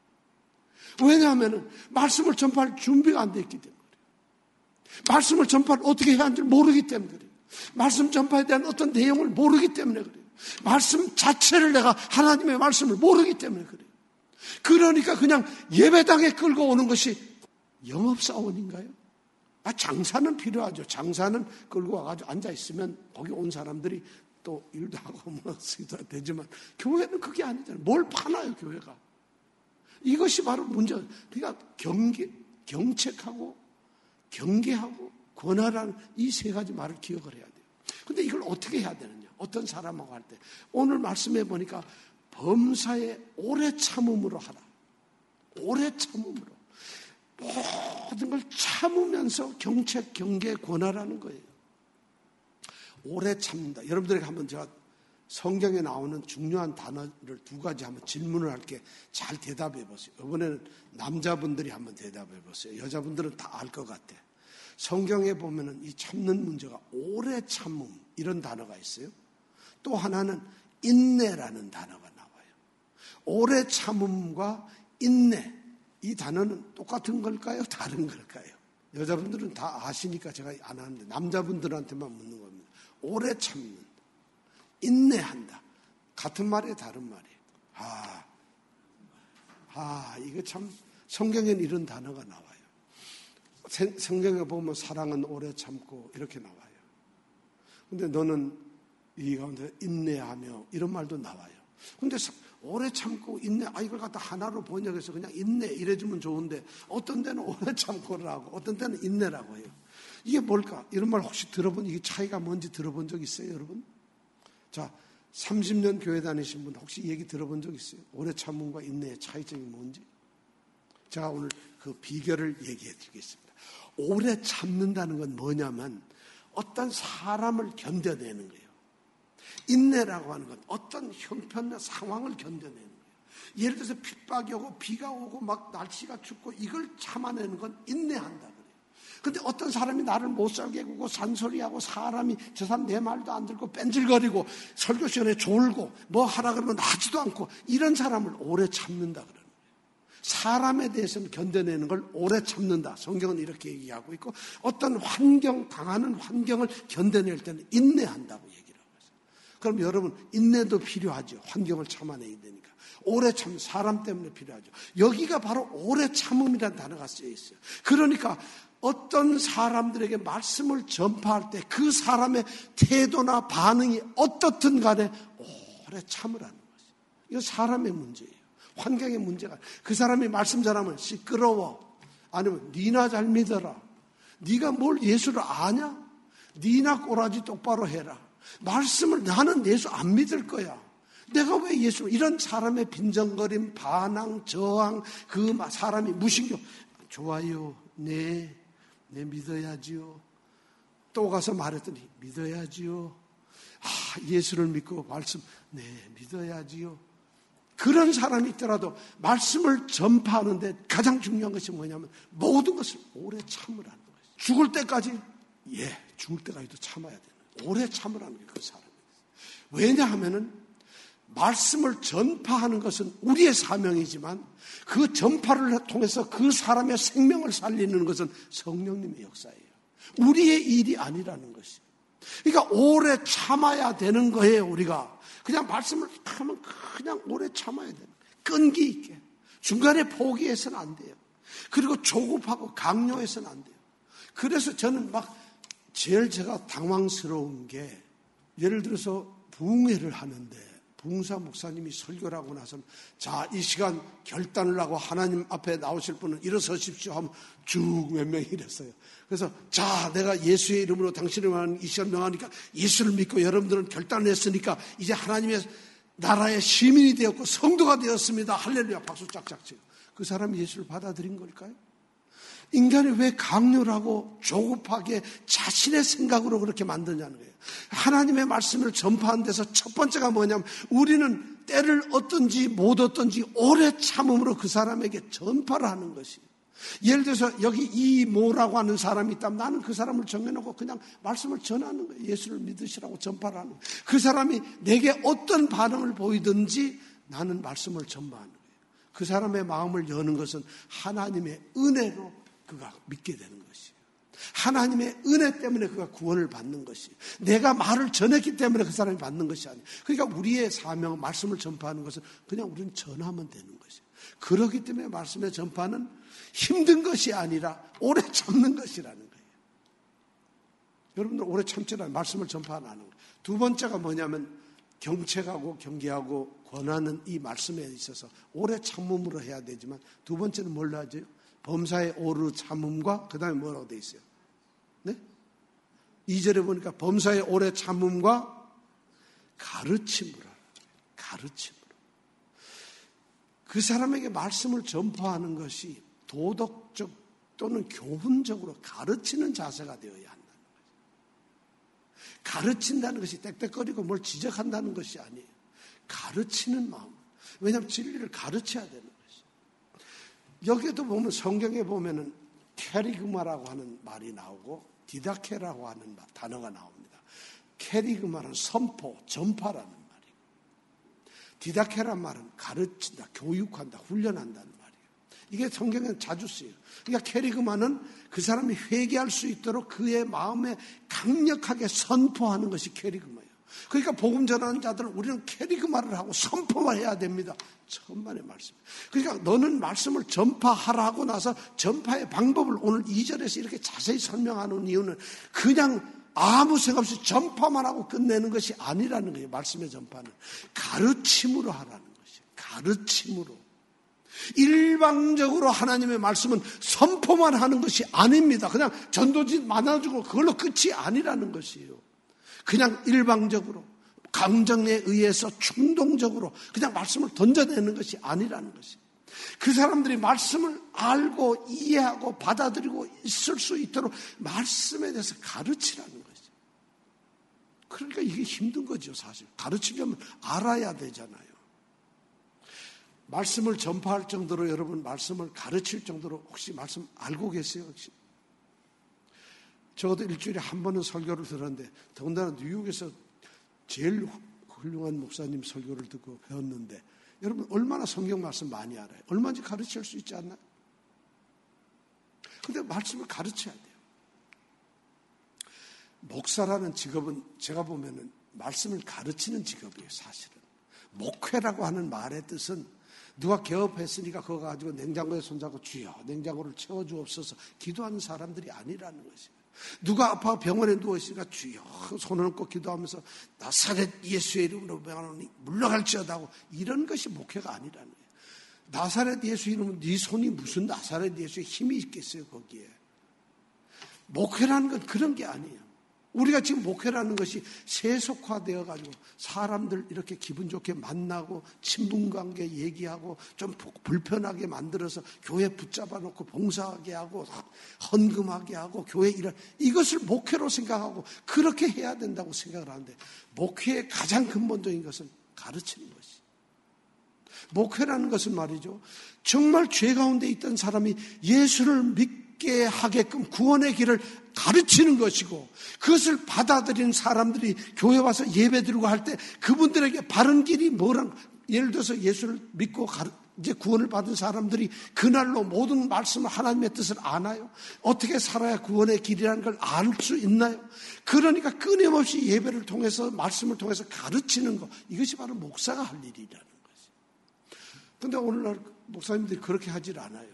왜냐하면 말씀을 전파할 준비가 안 돼 있기 때문에 그래요. 말씀을 전파를 어떻게 해야 하는지 모르기 때문에 그래요. 말씀 전파에 대한 어떤 내용을 모르기 때문에 그래요. 말씀 자체를 내가 하나님의 말씀을 모르기 때문에 그래요. 그러니까 그냥 예배당에 끌고 오는 것이 영업사원인가요? 아, 장사는 필요하죠. 장사는 끌고 와가지고 앉아있으면 거기 온 사람들이 또 일도 하고 뭐 되지만 교회는 그게 아니잖아요. 뭘 파나요, 교회가. 이것이 바로 문제가. 그러니까 경계, 경책하고 경계하고 권하라는 이 세 가지 말을 기억을 해야 돼요. 근데 이걸 어떻게 해야 되느냐. 어떤 사람하고 할 때. 오늘 말씀해 보니까 범사에 오래 참음으로 하라. 오래 참음으로. 모든 걸 참으면서 경책, 경계, 권하라는 거예요. 오래 참는다. 여러분들에게 한번 제가 성경에 나오는 중요한 단어를 두 가지 한번 질문을 할게 잘 대답해 보세요. 이번에는 남자분들이 한번 대답해 보세요. 여자분들은 다 알 것 같아. 성경에 보면은 이 참는 문제가 오래 참음 이런 단어가 있어요. 또 하나는 인내라는 단어가 나와요. 오래 참음과 인내 이 단어는 똑같은 걸까요? 다른 걸까요? 여자분들은 다 아시니까 제가 안 하는데 남자분들한테만 묻는 겁니다. 오래 참는, 인내한다. 같은 말이에요, 다른 말이에요. 아, 아, 이거 참 성경에는 이런 단어가 나와요. 성경에 보면 사랑은 오래 참고 이렇게 나와요. 근데 너는 이 가운데 인내하며 이런 말도 나와요. 근데 오래 참고 인내, 아, 이걸 갖다 하나로 번역해서 그냥 인내 이래주면 좋은데 어떤 데는 오래 참고라고 어떤 데는 인내라고 해요. 이게 뭘까? 이런 말 혹시 들어본, 이게 차이가 뭔지 들어본 적 있어요, 여러분? 자, 삼십 년 교회 다니신 분 혹시 얘기 들어본 적 있어요? 오래 참음과 인내의 차이점이 뭔지? 제가 오늘 그 비결을 얘기해 드리겠습니다. 오래 참는다는 건 뭐냐면 어떤 사람을 견뎌내는 거예요. 인내라고 하는 건 어떤 형편과 상황을 견뎌내는 거예요. 예를 들어서 핍박이 오고 비가 오고 막 날씨가 춥고 이걸 참아내는 건 인내한다 그래요. 근데 어떤 사람이 나를 못 살게 구고 산소리하고 사람이 저 사람 내 말도 안 듣고 뺀질거리고 설교 시간에 졸고 뭐 하라 그러면 하지도 않고 이런 사람을 오래 참는다 그러는 거예요. 사람에 대해서는 견뎌내는 걸 오래 참는다. 성경은 이렇게 얘기하고 있고 어떤 환경, 당하는 환경을 견뎌낼 때는 인내한다고 얘기해요. 그럼 여러분 인내도 필요하죠. 환경을 참아내야 되니까. 오래 참 사람 때문에 필요하죠. 여기가 바로 오래 참음이라는 단어가 쓰여 있어요. 그러니까 어떤 사람들에게 말씀을 전파할 때 그 사람의 태도나 반응이 어떻든 간에 오래 참으라는 것이에요. 이거 사람의 문제예요. 환경의 문제가. 그 사람이 말씀 잘하면 시끄러워. 아니면 니나 잘 믿어라. 네가 뭘 예수를 아냐? 니나 꼬라지 똑바로 해라. 말씀을 나는 예수 안 믿을 거야. 내가 왜 예수, 이런 사람의 빈정거림, 반항, 저항, 그 사람이 무신경, 좋아요, 네, 네 믿어야지요. 또 가서 말했더니 믿어야지요. 아, 예수를 믿고 말씀, 네, 믿어야지요. 그런 사람이 있더라도 말씀을 전파하는데 가장 중요한 것이 뭐냐면 모든 것을 오래 참으라는 거예요. 죽을 때까지, 예, 죽을 때까지도 참아야 되는 거예요. 오래 참으라는 게 그 사람이에요. 왜냐하면은 말씀을 전파하는 것은 우리의 사명이지만 그 전파를 통해서 그 사람의 생명을 살리는 것은 성령님의 역사예요. 우리의 일이 아니라는 것이에요. 그러니까 오래 참아야 되는 거예요. 우리가 그냥 말씀을 하면 그냥 오래 참아야 되는 거예요. 끈기 있게. 중간에 포기해서는 안 돼요. 그리고 조급하고 강요해서는 안 돼요. 그래서 저는 막 제일 제가 당황스러운 게, 예를 들어서 부흥회를 하는데 부흥사 목사님이 설교를 하고 나서는 자, 이 시간 결단을 하고 하나님 앞에 나오실 분은 일어서십시오 하면 쭉 몇 명이 이랬어요. 그래서 자, 내가 예수의 이름으로 당신을 위한 이 시간 명하니까 예수를 믿고 여러분들은 결단을 했으니까 이제 하나님의 나라의 시민이 되었고 성도가 되었습니다. 할렐루야, 박수 짝짝 치고. 그 사람이 예수를 받아들인 걸까요? 인간이 왜 강요를 하고 조급하게 자신의 생각으로 그렇게 만드냐는 거예요. 하나님의 말씀을 전파하는 데서 첫 번째가 뭐냐면 우리는 때를 얻든지 못 얻든지 오래 참음으로 그 사람에게 전파를 하는 것이에요. 예를 들어서 여기 이모라고 하는 사람이 있다면 나는 그 사람을 정해놓고 그냥 말씀을 전하는 거예요. 예수를 믿으시라고 전파를 하는 거예요. 그 사람이 내게 어떤 반응을 보이든지 나는 말씀을 전파하는 거예요. 그 사람의 마음을 여는 것은 하나님의 은혜로 그가 믿게 되는 것이에요. 하나님의 은혜 때문에 그가 구원을 받는 것이에요. 내가 말을 전했기 때문에 그 사람이 받는 것이 아니에요. 그러니까 우리의 사명은 말씀을 전파하는 것은 그냥 우리는 전하면 되는 것이에요. 그렇기 때문에 말씀의 전파는 힘든 것이 아니라 오래 참는 것이라는 거예요. 여러분들 오래 참지라는 말씀을 전파하는 거예요. 두 번째가 뭐냐면 경책하고 경계하고 권하는 이 말씀에 있어서 오래 참음으로 해야 되지만 두 번째는 뭘로 하죠? 범사의 오르 참음과 그 다음에 뭐라고 돼 있어요? 네? 이 절에 보니까 범사의 오래 참음과 가르침으로, 가르침으로. 그 사람에게 말씀을 전파하는 것이 도덕적 또는 교훈적으로 가르치는 자세가 되어야 한다는 거예요. 가르친다는 것이 땡땡거리고 뭘 지적한다는 것이 아니에요. 가르치는 마음. 왜냐하면 진리를 가르쳐야 되는 거예요. 여기에도 보면 성경에 보면은 캐리그마라고 하는 말이 나오고 디다케라고 하는 단어가 나옵니다. 캐리그마는 선포, 전파라는 말이고 디다케란 말은 가르친다, 교육한다, 훈련한다는 말이에요. 이게 성경에 자주 쓰여요. 그러니까 캐리그마는 그 사람이 회개할 수 있도록 그의 마음에 강력하게 선포하는 것이 캐리그마예요. 그러니까 복음 전하는 자들은 우리는 캐리그마를 하고 선포만 해야 됩니다. 천만의 말씀. 그러니까 너는 말씀을 전파하라고 나서 전파의 방법을 오늘 이 절에서 이렇게 자세히 설명하는 이유는 그냥 아무 생각 없이 전파만 하고 끝내는 것이 아니라는 거예요. 말씀의 전파는 가르침으로 하라는 것이에요. 가르침으로. 일방적으로 하나님의 말씀은 선포만 하는 것이 아닙니다. 그냥 전도지 많아지고 그걸로 끝이 아니라는 것이에요. 그냥 일방적으로 감정에 의해서 충동적으로 그냥 말씀을 던져내는 것이 아니라는 것이에요. 그 사람들이 말씀을 알고 이해하고 받아들이고 있을 수 있도록 말씀에 대해서 가르치라는 것이죠. 그러니까 이게 힘든 거죠, 사실. 가르치려면 알아야 되잖아요. 말씀을 전파할 정도로 여러분 말씀을 가르칠 정도로 혹시 말씀 알고 계세요? 혹시? 적어도 일주일에 한 번은 설교를 들었는데 더군다나 뉴욕에서 제일 훌륭한 목사님 설교를 듣고 배웠는데 여러분 얼마나 성경 말씀 많이 알아요? 얼마든지 가르칠 수 있지 않나요? 그런데 말씀을 가르쳐야 돼요. 목사라는 직업은 제가 보면은 말씀을 가르치는 직업이에요, 사실은. 목회라고 하는 말의 뜻은 누가 개업했으니까 그거 가지고 냉장고에 손잡고 주여 냉장고를 채워주옵소서 기도하는 사람들이 아니라는 것이에요. 누가 아파 병원에 누워있으니까 주여 손을 얹고 기도하면서 나사렛 예수의 이름으로 명하노니 물러갈지어다 하고 이런 것이 목회가 아니라는 거예요. 나사렛 예수 이름은 네 손이 무슨 나사렛 예수의 힘이 있겠어요 거기에. 목회라는 건 그런 게 아니에요. 우리가 지금 목회라는 것이 세속화되어 가지고 사람들 이렇게 기분 좋게 만나고 친분관계 얘기하고 좀 불편하게 만들어서 교회 붙잡아 놓고 봉사하게 하고 헌금하게 하고 교회 일을 이것을 목회로 생각하고 그렇게 해야 된다고 생각을 하는데 목회의 가장 근본적인 것은 가르치는 것이. 목회라는 것은 말이죠. 정말 죄 가운데 있던 사람이 예수를 믿게 하게끔 구원의 길을 가르치는 것이고 그것을 받아들이는 사람들이 교회 와서 예배드리고 할 때 그분들에게 바른 길이 뭐란 예를 들어서 예수를 믿고 가르, 이제 구원을 받은 사람들이 그날로 모든 말씀을 하나님의 뜻을 아나요? 어떻게 살아야 구원의 길이라는 걸 알 수 있나요? 그러니까 끊임없이 예배를 통해서 말씀을 통해서 가르치는 것 이것이 바로 목사가 할 일이라는 거죠. 그런데 오늘날 목사님들이 그렇게 하질 않아요.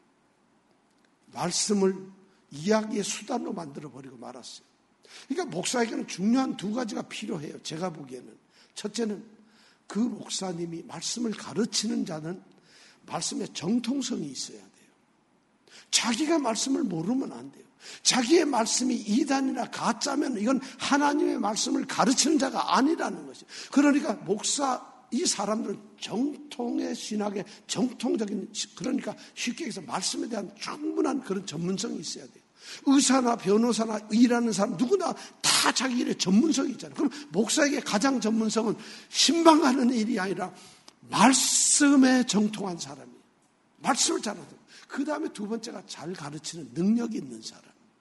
말씀을 이야기의 수단으로 만들어버리고 말았어요. 그러니까 목사에게는 중요한 두 가지가 필요해요. 제가 보기에는. 첫째는 그 목사님이 말씀을 가르치는 자는 말씀에 정통성이 있어야 돼요. 자기가 말씀을 모르면 안 돼요. 자기의 말씀이 이단이나 가짜면 이건 하나님의 말씀을 가르치는 자가 아니라는 것이에요. 그러니까 목사 이 사람들은 정통의 신학의 정통적인 그러니까 쉽게 얘기해서 말씀에 대한 충분한 그런 전문성이 있어야 돼요. 의사나 변호사나 일하는 사람 누구나 다 자기 일에 전문성이 있잖아요. 그럼 목사에게 가장 전문성은 신방하는 일이 아니라 말씀에 정통한 사람이에요. 말씀을 잘하는 사람. 그 다음에 두 번째가 잘 가르치는 능력이 있는 사람.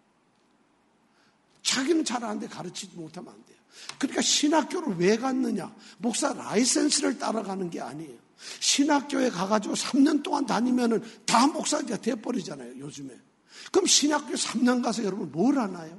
자기는 잘 아는데 가르치지 못하면 안 돼요. 그러니까 신학교를 왜 갔느냐? 목사 라이센스를 따라가는 게 아니에요. 신학교에 가가지고 삼 년 동안 다니면은 다 목사가 돼버리잖아요, 요즘에. 그럼 신학교 삼 년 가서 여러분 뭘 하나요?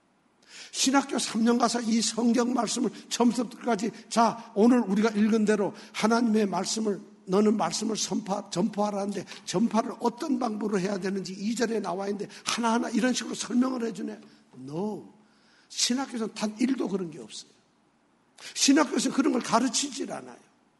신학교 삼 년 가서 이 성경 말씀을 처음부터 끝까지 자, 오늘 우리가 읽은 대로 하나님의 말씀을 너는 말씀을 선포, 전파하라는데 전파를 어떤 방법으로 해야 되는지 이 절에 나와 있는데 하나하나 이런 식으로 설명을 해주네. No. 신학교에서는 단 일도 그런 게 없어요. 신학교에서는 그런 걸 가르치질 않아요.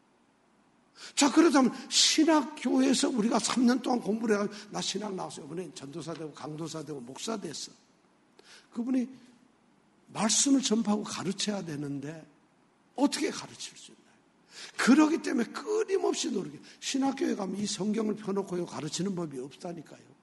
자, 그렇다면 신학교에서 우리가 삼 년 동안 공부를 해가지고 나 신학 나왔어요. 이번에 전도사 되고 강도사 되고 목사 됐어. 그분이 말씀을 전파하고 가르쳐야 되는데 어떻게 가르칠 수 있나요? 그러기 때문에 끊임없이 노력해요. 신학교에 가면 이 성경을 펴놓고 가르치는 법이 없다니까요.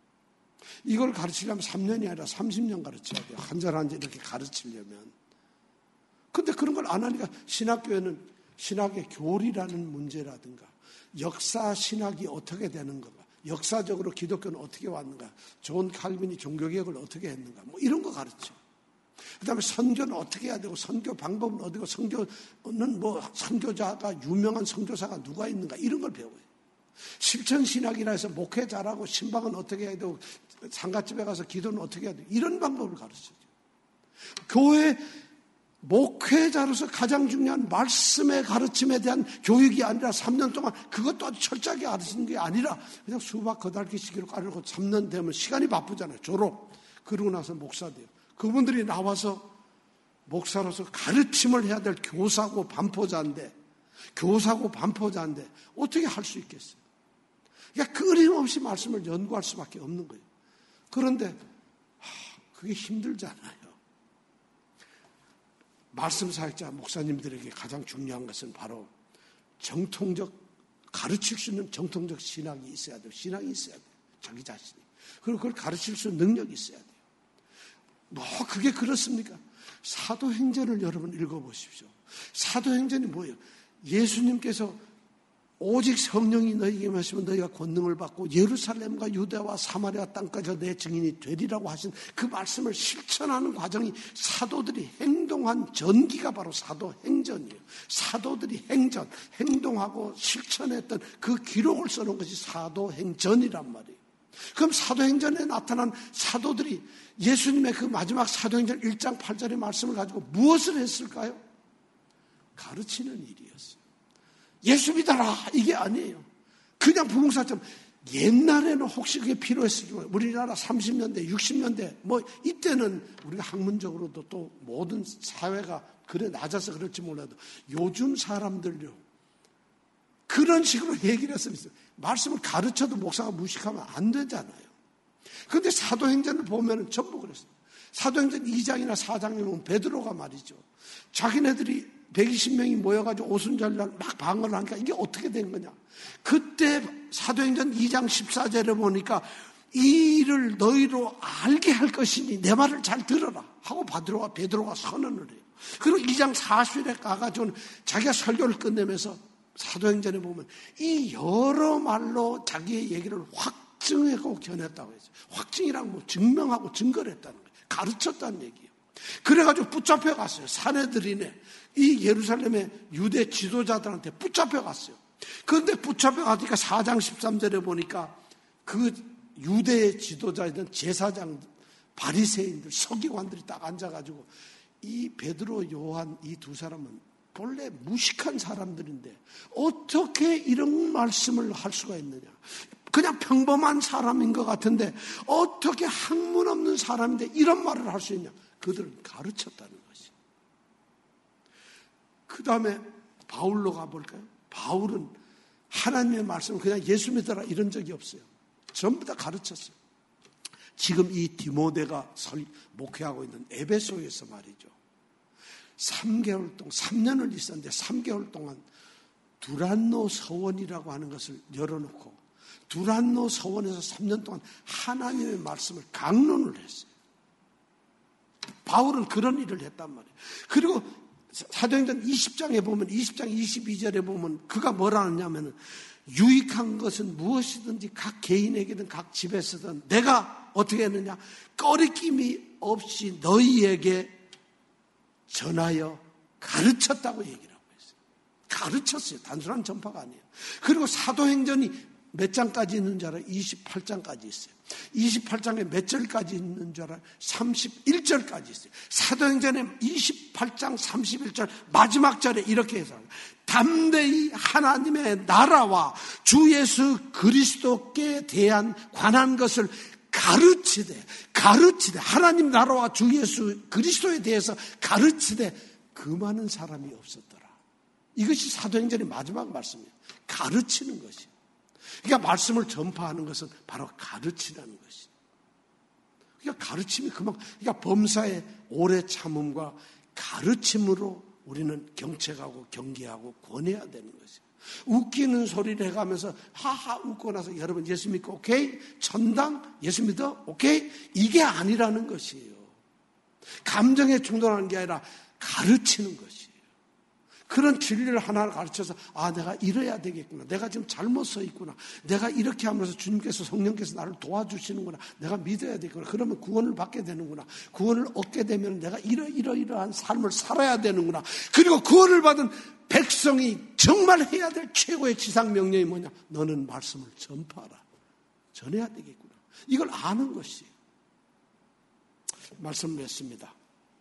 이걸 가르치려면 삼 년이 아니라 삼십 년 가르쳐야 돼요. 한 절 한 절 이렇게 가르치려면. 근데 그런 걸 안 하니까 신학교에는 신학의 교리라는 문제라든가 역사 신학이 어떻게 되는 건가, 역사적으로 기독교는 어떻게 왔는가, 존 칼빈이 종교개혁을 어떻게 했는가, 뭐 이런 거 가르쳐. 그 다음에 선교는 어떻게 해야 되고 선교 방법은 어디고 선교는 뭐 선교자가 유명한 선교사가 누가 있는가 이런 걸 배워요. 실천신학이라 해서 목회 잘하고 신방은 어떻게 해야 되고 상가집에 가서 기도는 어떻게 해야 되고 이런 방법을 가르쳐요. 교회 목회자로서 가장 중요한 말씀의 가르침에 대한 교육이 아니라 삼 년 동안 그것도 아주 철저하게 가르치는 게 아니라 그냥 수박 거달기 시기로 가르고 삼 년 되면 시간이 바쁘잖아요. 졸업. 그러고 나서 목사 돼요. 그분들이 나와서 목사로서 가르침을 해야 될 교사고 반포자인데 교사고 반포자인데 어떻게 할 수 있겠어요? 그러니까 끊임없이 말씀을 연구할 수밖에 없는 거예요. 그런데 하, 그게 힘들잖아요. 말씀 사역자 목사님들에게 가장 중요한 것은 바로 정통적 가르칠 수 있는 정통적 신학이 있어야 돼요. 신학이 있어야 돼요. 자기 자신이. 그리고 그걸 가르칠 수 있는 능력이 있어야 돼요. 뭐 그게 그렇습니까? 사도행전을 여러분 읽어보십시오. 사도행전이 뭐예요? 예수님께서 오직 성령이 너희에게 임하시면 너희가 권능을 받고 예루살렘과 유대와 사마리아 땅까지 내 증인이 되리라고 하신 그 말씀을 실천하는 과정이 사도들이 행동한 전기가 바로 사도행전이에요. 사도들이 행전, 행동하고 실천했던 그 기록을 써놓은 것이 사도행전이란 말이에요. 그럼 사도행전에 나타난 사도들이 예수님의 그 마지막 사도행전 일 장 팔 절의 말씀을 가지고 무엇을 했을까요? 가르치는 일이었어요. 예수 믿어라 이게 아니에요. 그냥 부흥사처럼 옛날에는 혹시 그게 필요했을까요? 우리나라 삼십 년대, 육십 년대 뭐 이때는 우리가 학문적으로도 또 모든 사회가 그래 낮아서 그럴지 몰라도 요즘 사람들요 그런 식으로 얘기를 했으면 있어요. 말씀을 가르쳐도 목사가 무식하면 안 되잖아요. 그런데 사도행전을 보면 전부 그랬어요. 사도행전 이 장이나 사 장에 보면 베드로가 말이죠. 자기네들이 백이십 명이 모여가지고 오순절날 막 방언을 하니까 이게 어떻게 된 거냐. 그때 사도행전 이 장 십사 절에 보니까 이 일을 너희로 알게 할 것이니 내 말을 잘 들어라 하고 베드로가, 베드로가 선언을 해요. 그리고 이 장 사십 절에 가가지고는 자기가 설교를 끝내면서 사도행전에 보면 이 여러 말로 자기의 얘기를 확증하고 견했다고 했어요. 확증이란 뭐 증명하고 증거를 했다는 거예요. 가르쳤다는 얘기예요. 그래가지고 붙잡혀 갔어요. 사내들이네. 이 예루살렘의 유대 지도자들한테 붙잡혀 갔어요. 그런데 붙잡혀 가니까 사 장 십삼 절에 보니까 그 유대의 지도자이던 제사장, 바리새인들, 서기관들이 딱 앉아가지고 이 베드로, 요한 이 두 사람은 본래 무식한 사람들인데 어떻게 이런 말씀을 할 수가 있느냐. 그냥 평범한 사람인 것 같은데 어떻게 학문 없는 사람인데 이런 말을 할 수 있냐. 그들은 가르쳤다는 것이. 그 다음에 바울로 가볼까요? 바울은 하나님의 말씀을 그냥 예수 믿어라 이런 적이 없어요. 전부 다 가르쳤어요. 지금 이 디모데가 설, 목회하고 있는 에베소에서 말이죠. 삼 개월 동안, 삼 년을 있었는데 삼 개월 동안 두란노 서원이라고 하는 것을 열어놓고 두란노 서원에서 삼 년 동안 하나님의 말씀을 강론을 했어요. 바울은 그런 일을 했단 말이에요. 그리고 사도행전 이십 장에 보면 이십 장 이십이 절에 보면 그가 뭐라 하냐면은 유익한 것은 무엇이든지 각 개인에게든 각 집에서든 내가 어떻게 했느냐 꺼리낌이 없이 너희에게 전하여 가르쳤다고 얘기를 하고 있어요. 가르쳤어요. 단순한 전파가 아니에요. 그리고 사도행전이 몇 장까지 있는 줄 알아요? 이십팔 장까지 있어요. 이십팔 장에 몇 절까지 있는 줄 알아요? 삼십일 절까지 있어요. 사도행전에 이십팔 장 삼십일 절 마지막 절에 이렇게 해서 담대히 하나님의 나라와 주 예수 그리스도께 대한 관한 것을 가르치되 가르치되 하나님 나라와 주 예수 그리스도에 대해서 가르치되 그 많은 사람이 없었더라. 이것이 사도행전의 마지막 말씀이에요. 가르치는 것이에요. 그러니까 말씀을 전파하는 것은 바로 가르치라는 것이에요. 그러니까 가르침이 그만큼, 그러니까 범사의 오래 참음과 가르침으로 우리는 경책하고 경계하고 권해야 되는 것이에요. 웃기는 소리를 해가면서 하하 웃고 나서 여러분 예수 믿고 오케이? 천당? 예수 믿어? 오케이? 이게 아니라는 것이에요. 감정에 충돌하는 게 아니라 가르치는 것이에요. 그런 진리를 하나를 가르쳐서 아 내가 이래야 되겠구나. 내가 지금 잘못 서 있구나. 내가 이렇게 하면서 주님께서 성령께서 나를 도와주시는구나. 내가 믿어야 되겠구나. 그러면 구원을 받게 되는구나. 구원을 얻게 되면 내가 이러, 이러이러한 삶을 살아야 되는구나. 그리고 구원을 받은 백성이 정말 해야 될 최고의 지상명령이 뭐냐. 너는 말씀을 전파하라. 전해야 되겠구나. 이걸 아는 것이 말씀을 했습니다.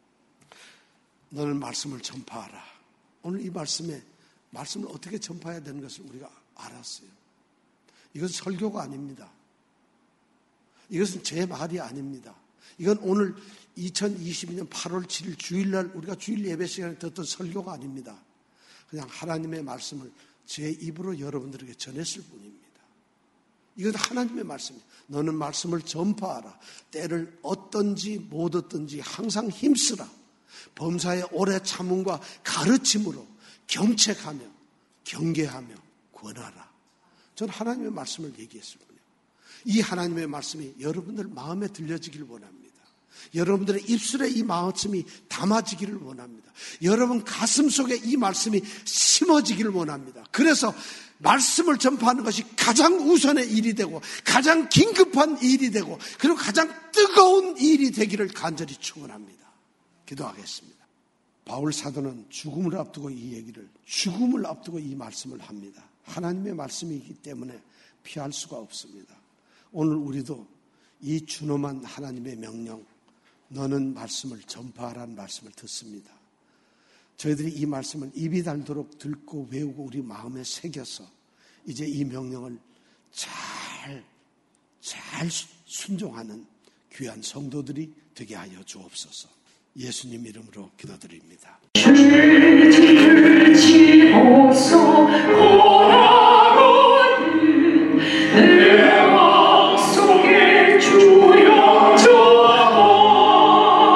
너는 말씀을 전파하라. 오늘 이 말씀에 말씀을 어떻게 전파해야 되는 것을 우리가 알았어요. 이것은 설교가 아닙니다. 이것은 제 말이 아닙니다. 이건 오늘 이천이십이 년 팔월 칠일 주일날 우리가 주일 예배 시간에 듣던 설교가 아닙니다. 그냥 하나님의 말씀을 제 입으로 여러분들에게 전했을 뿐입니다. 이건 하나님의 말씀이에요. 너는 말씀을 전파하라. 때를 얻든지 못 얻든지 항상 힘쓰라. 범사의 오래 참음과 가르침으로 경책하며 경계하며 권하라. 저는 하나님의 말씀을 얘기했을 뿐이에요. 이 하나님의 말씀이 여러분들 마음에 들려지기를 원합니다. 여러분들의 입술에 이 말씀이 담아지기를 원합니다. 여러분 가슴 속에 이 말씀이 심어지기를 원합니다. 그래서 말씀을 전파하는 것이 가장 우선의 일이 되고 가장 긴급한 일이 되고 그리고 가장 뜨거운 일이 되기를 간절히 축원합니다. 기도하겠습니다. 바울 사도는 죽음을 앞두고 이 얘기를, 죽음을 앞두고 이 말씀을 합니다. 하나님의 말씀이기 때문에 피할 수가 없습니다. 오늘 우리도 이 준엄한 하나님의 명령, 너는 말씀을 전파하라는 말씀을 듣습니다. 저희들이 이 말씀을 입이 닳도록 듣고 외우고 우리 마음에 새겨서 이제 이 명령을 잘, 잘 순종하는 귀한 성도들이 되게 하여 주옵소서. 예수님 이름으로 기도드립니다. 내 마음속에 주여 저어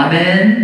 아멘.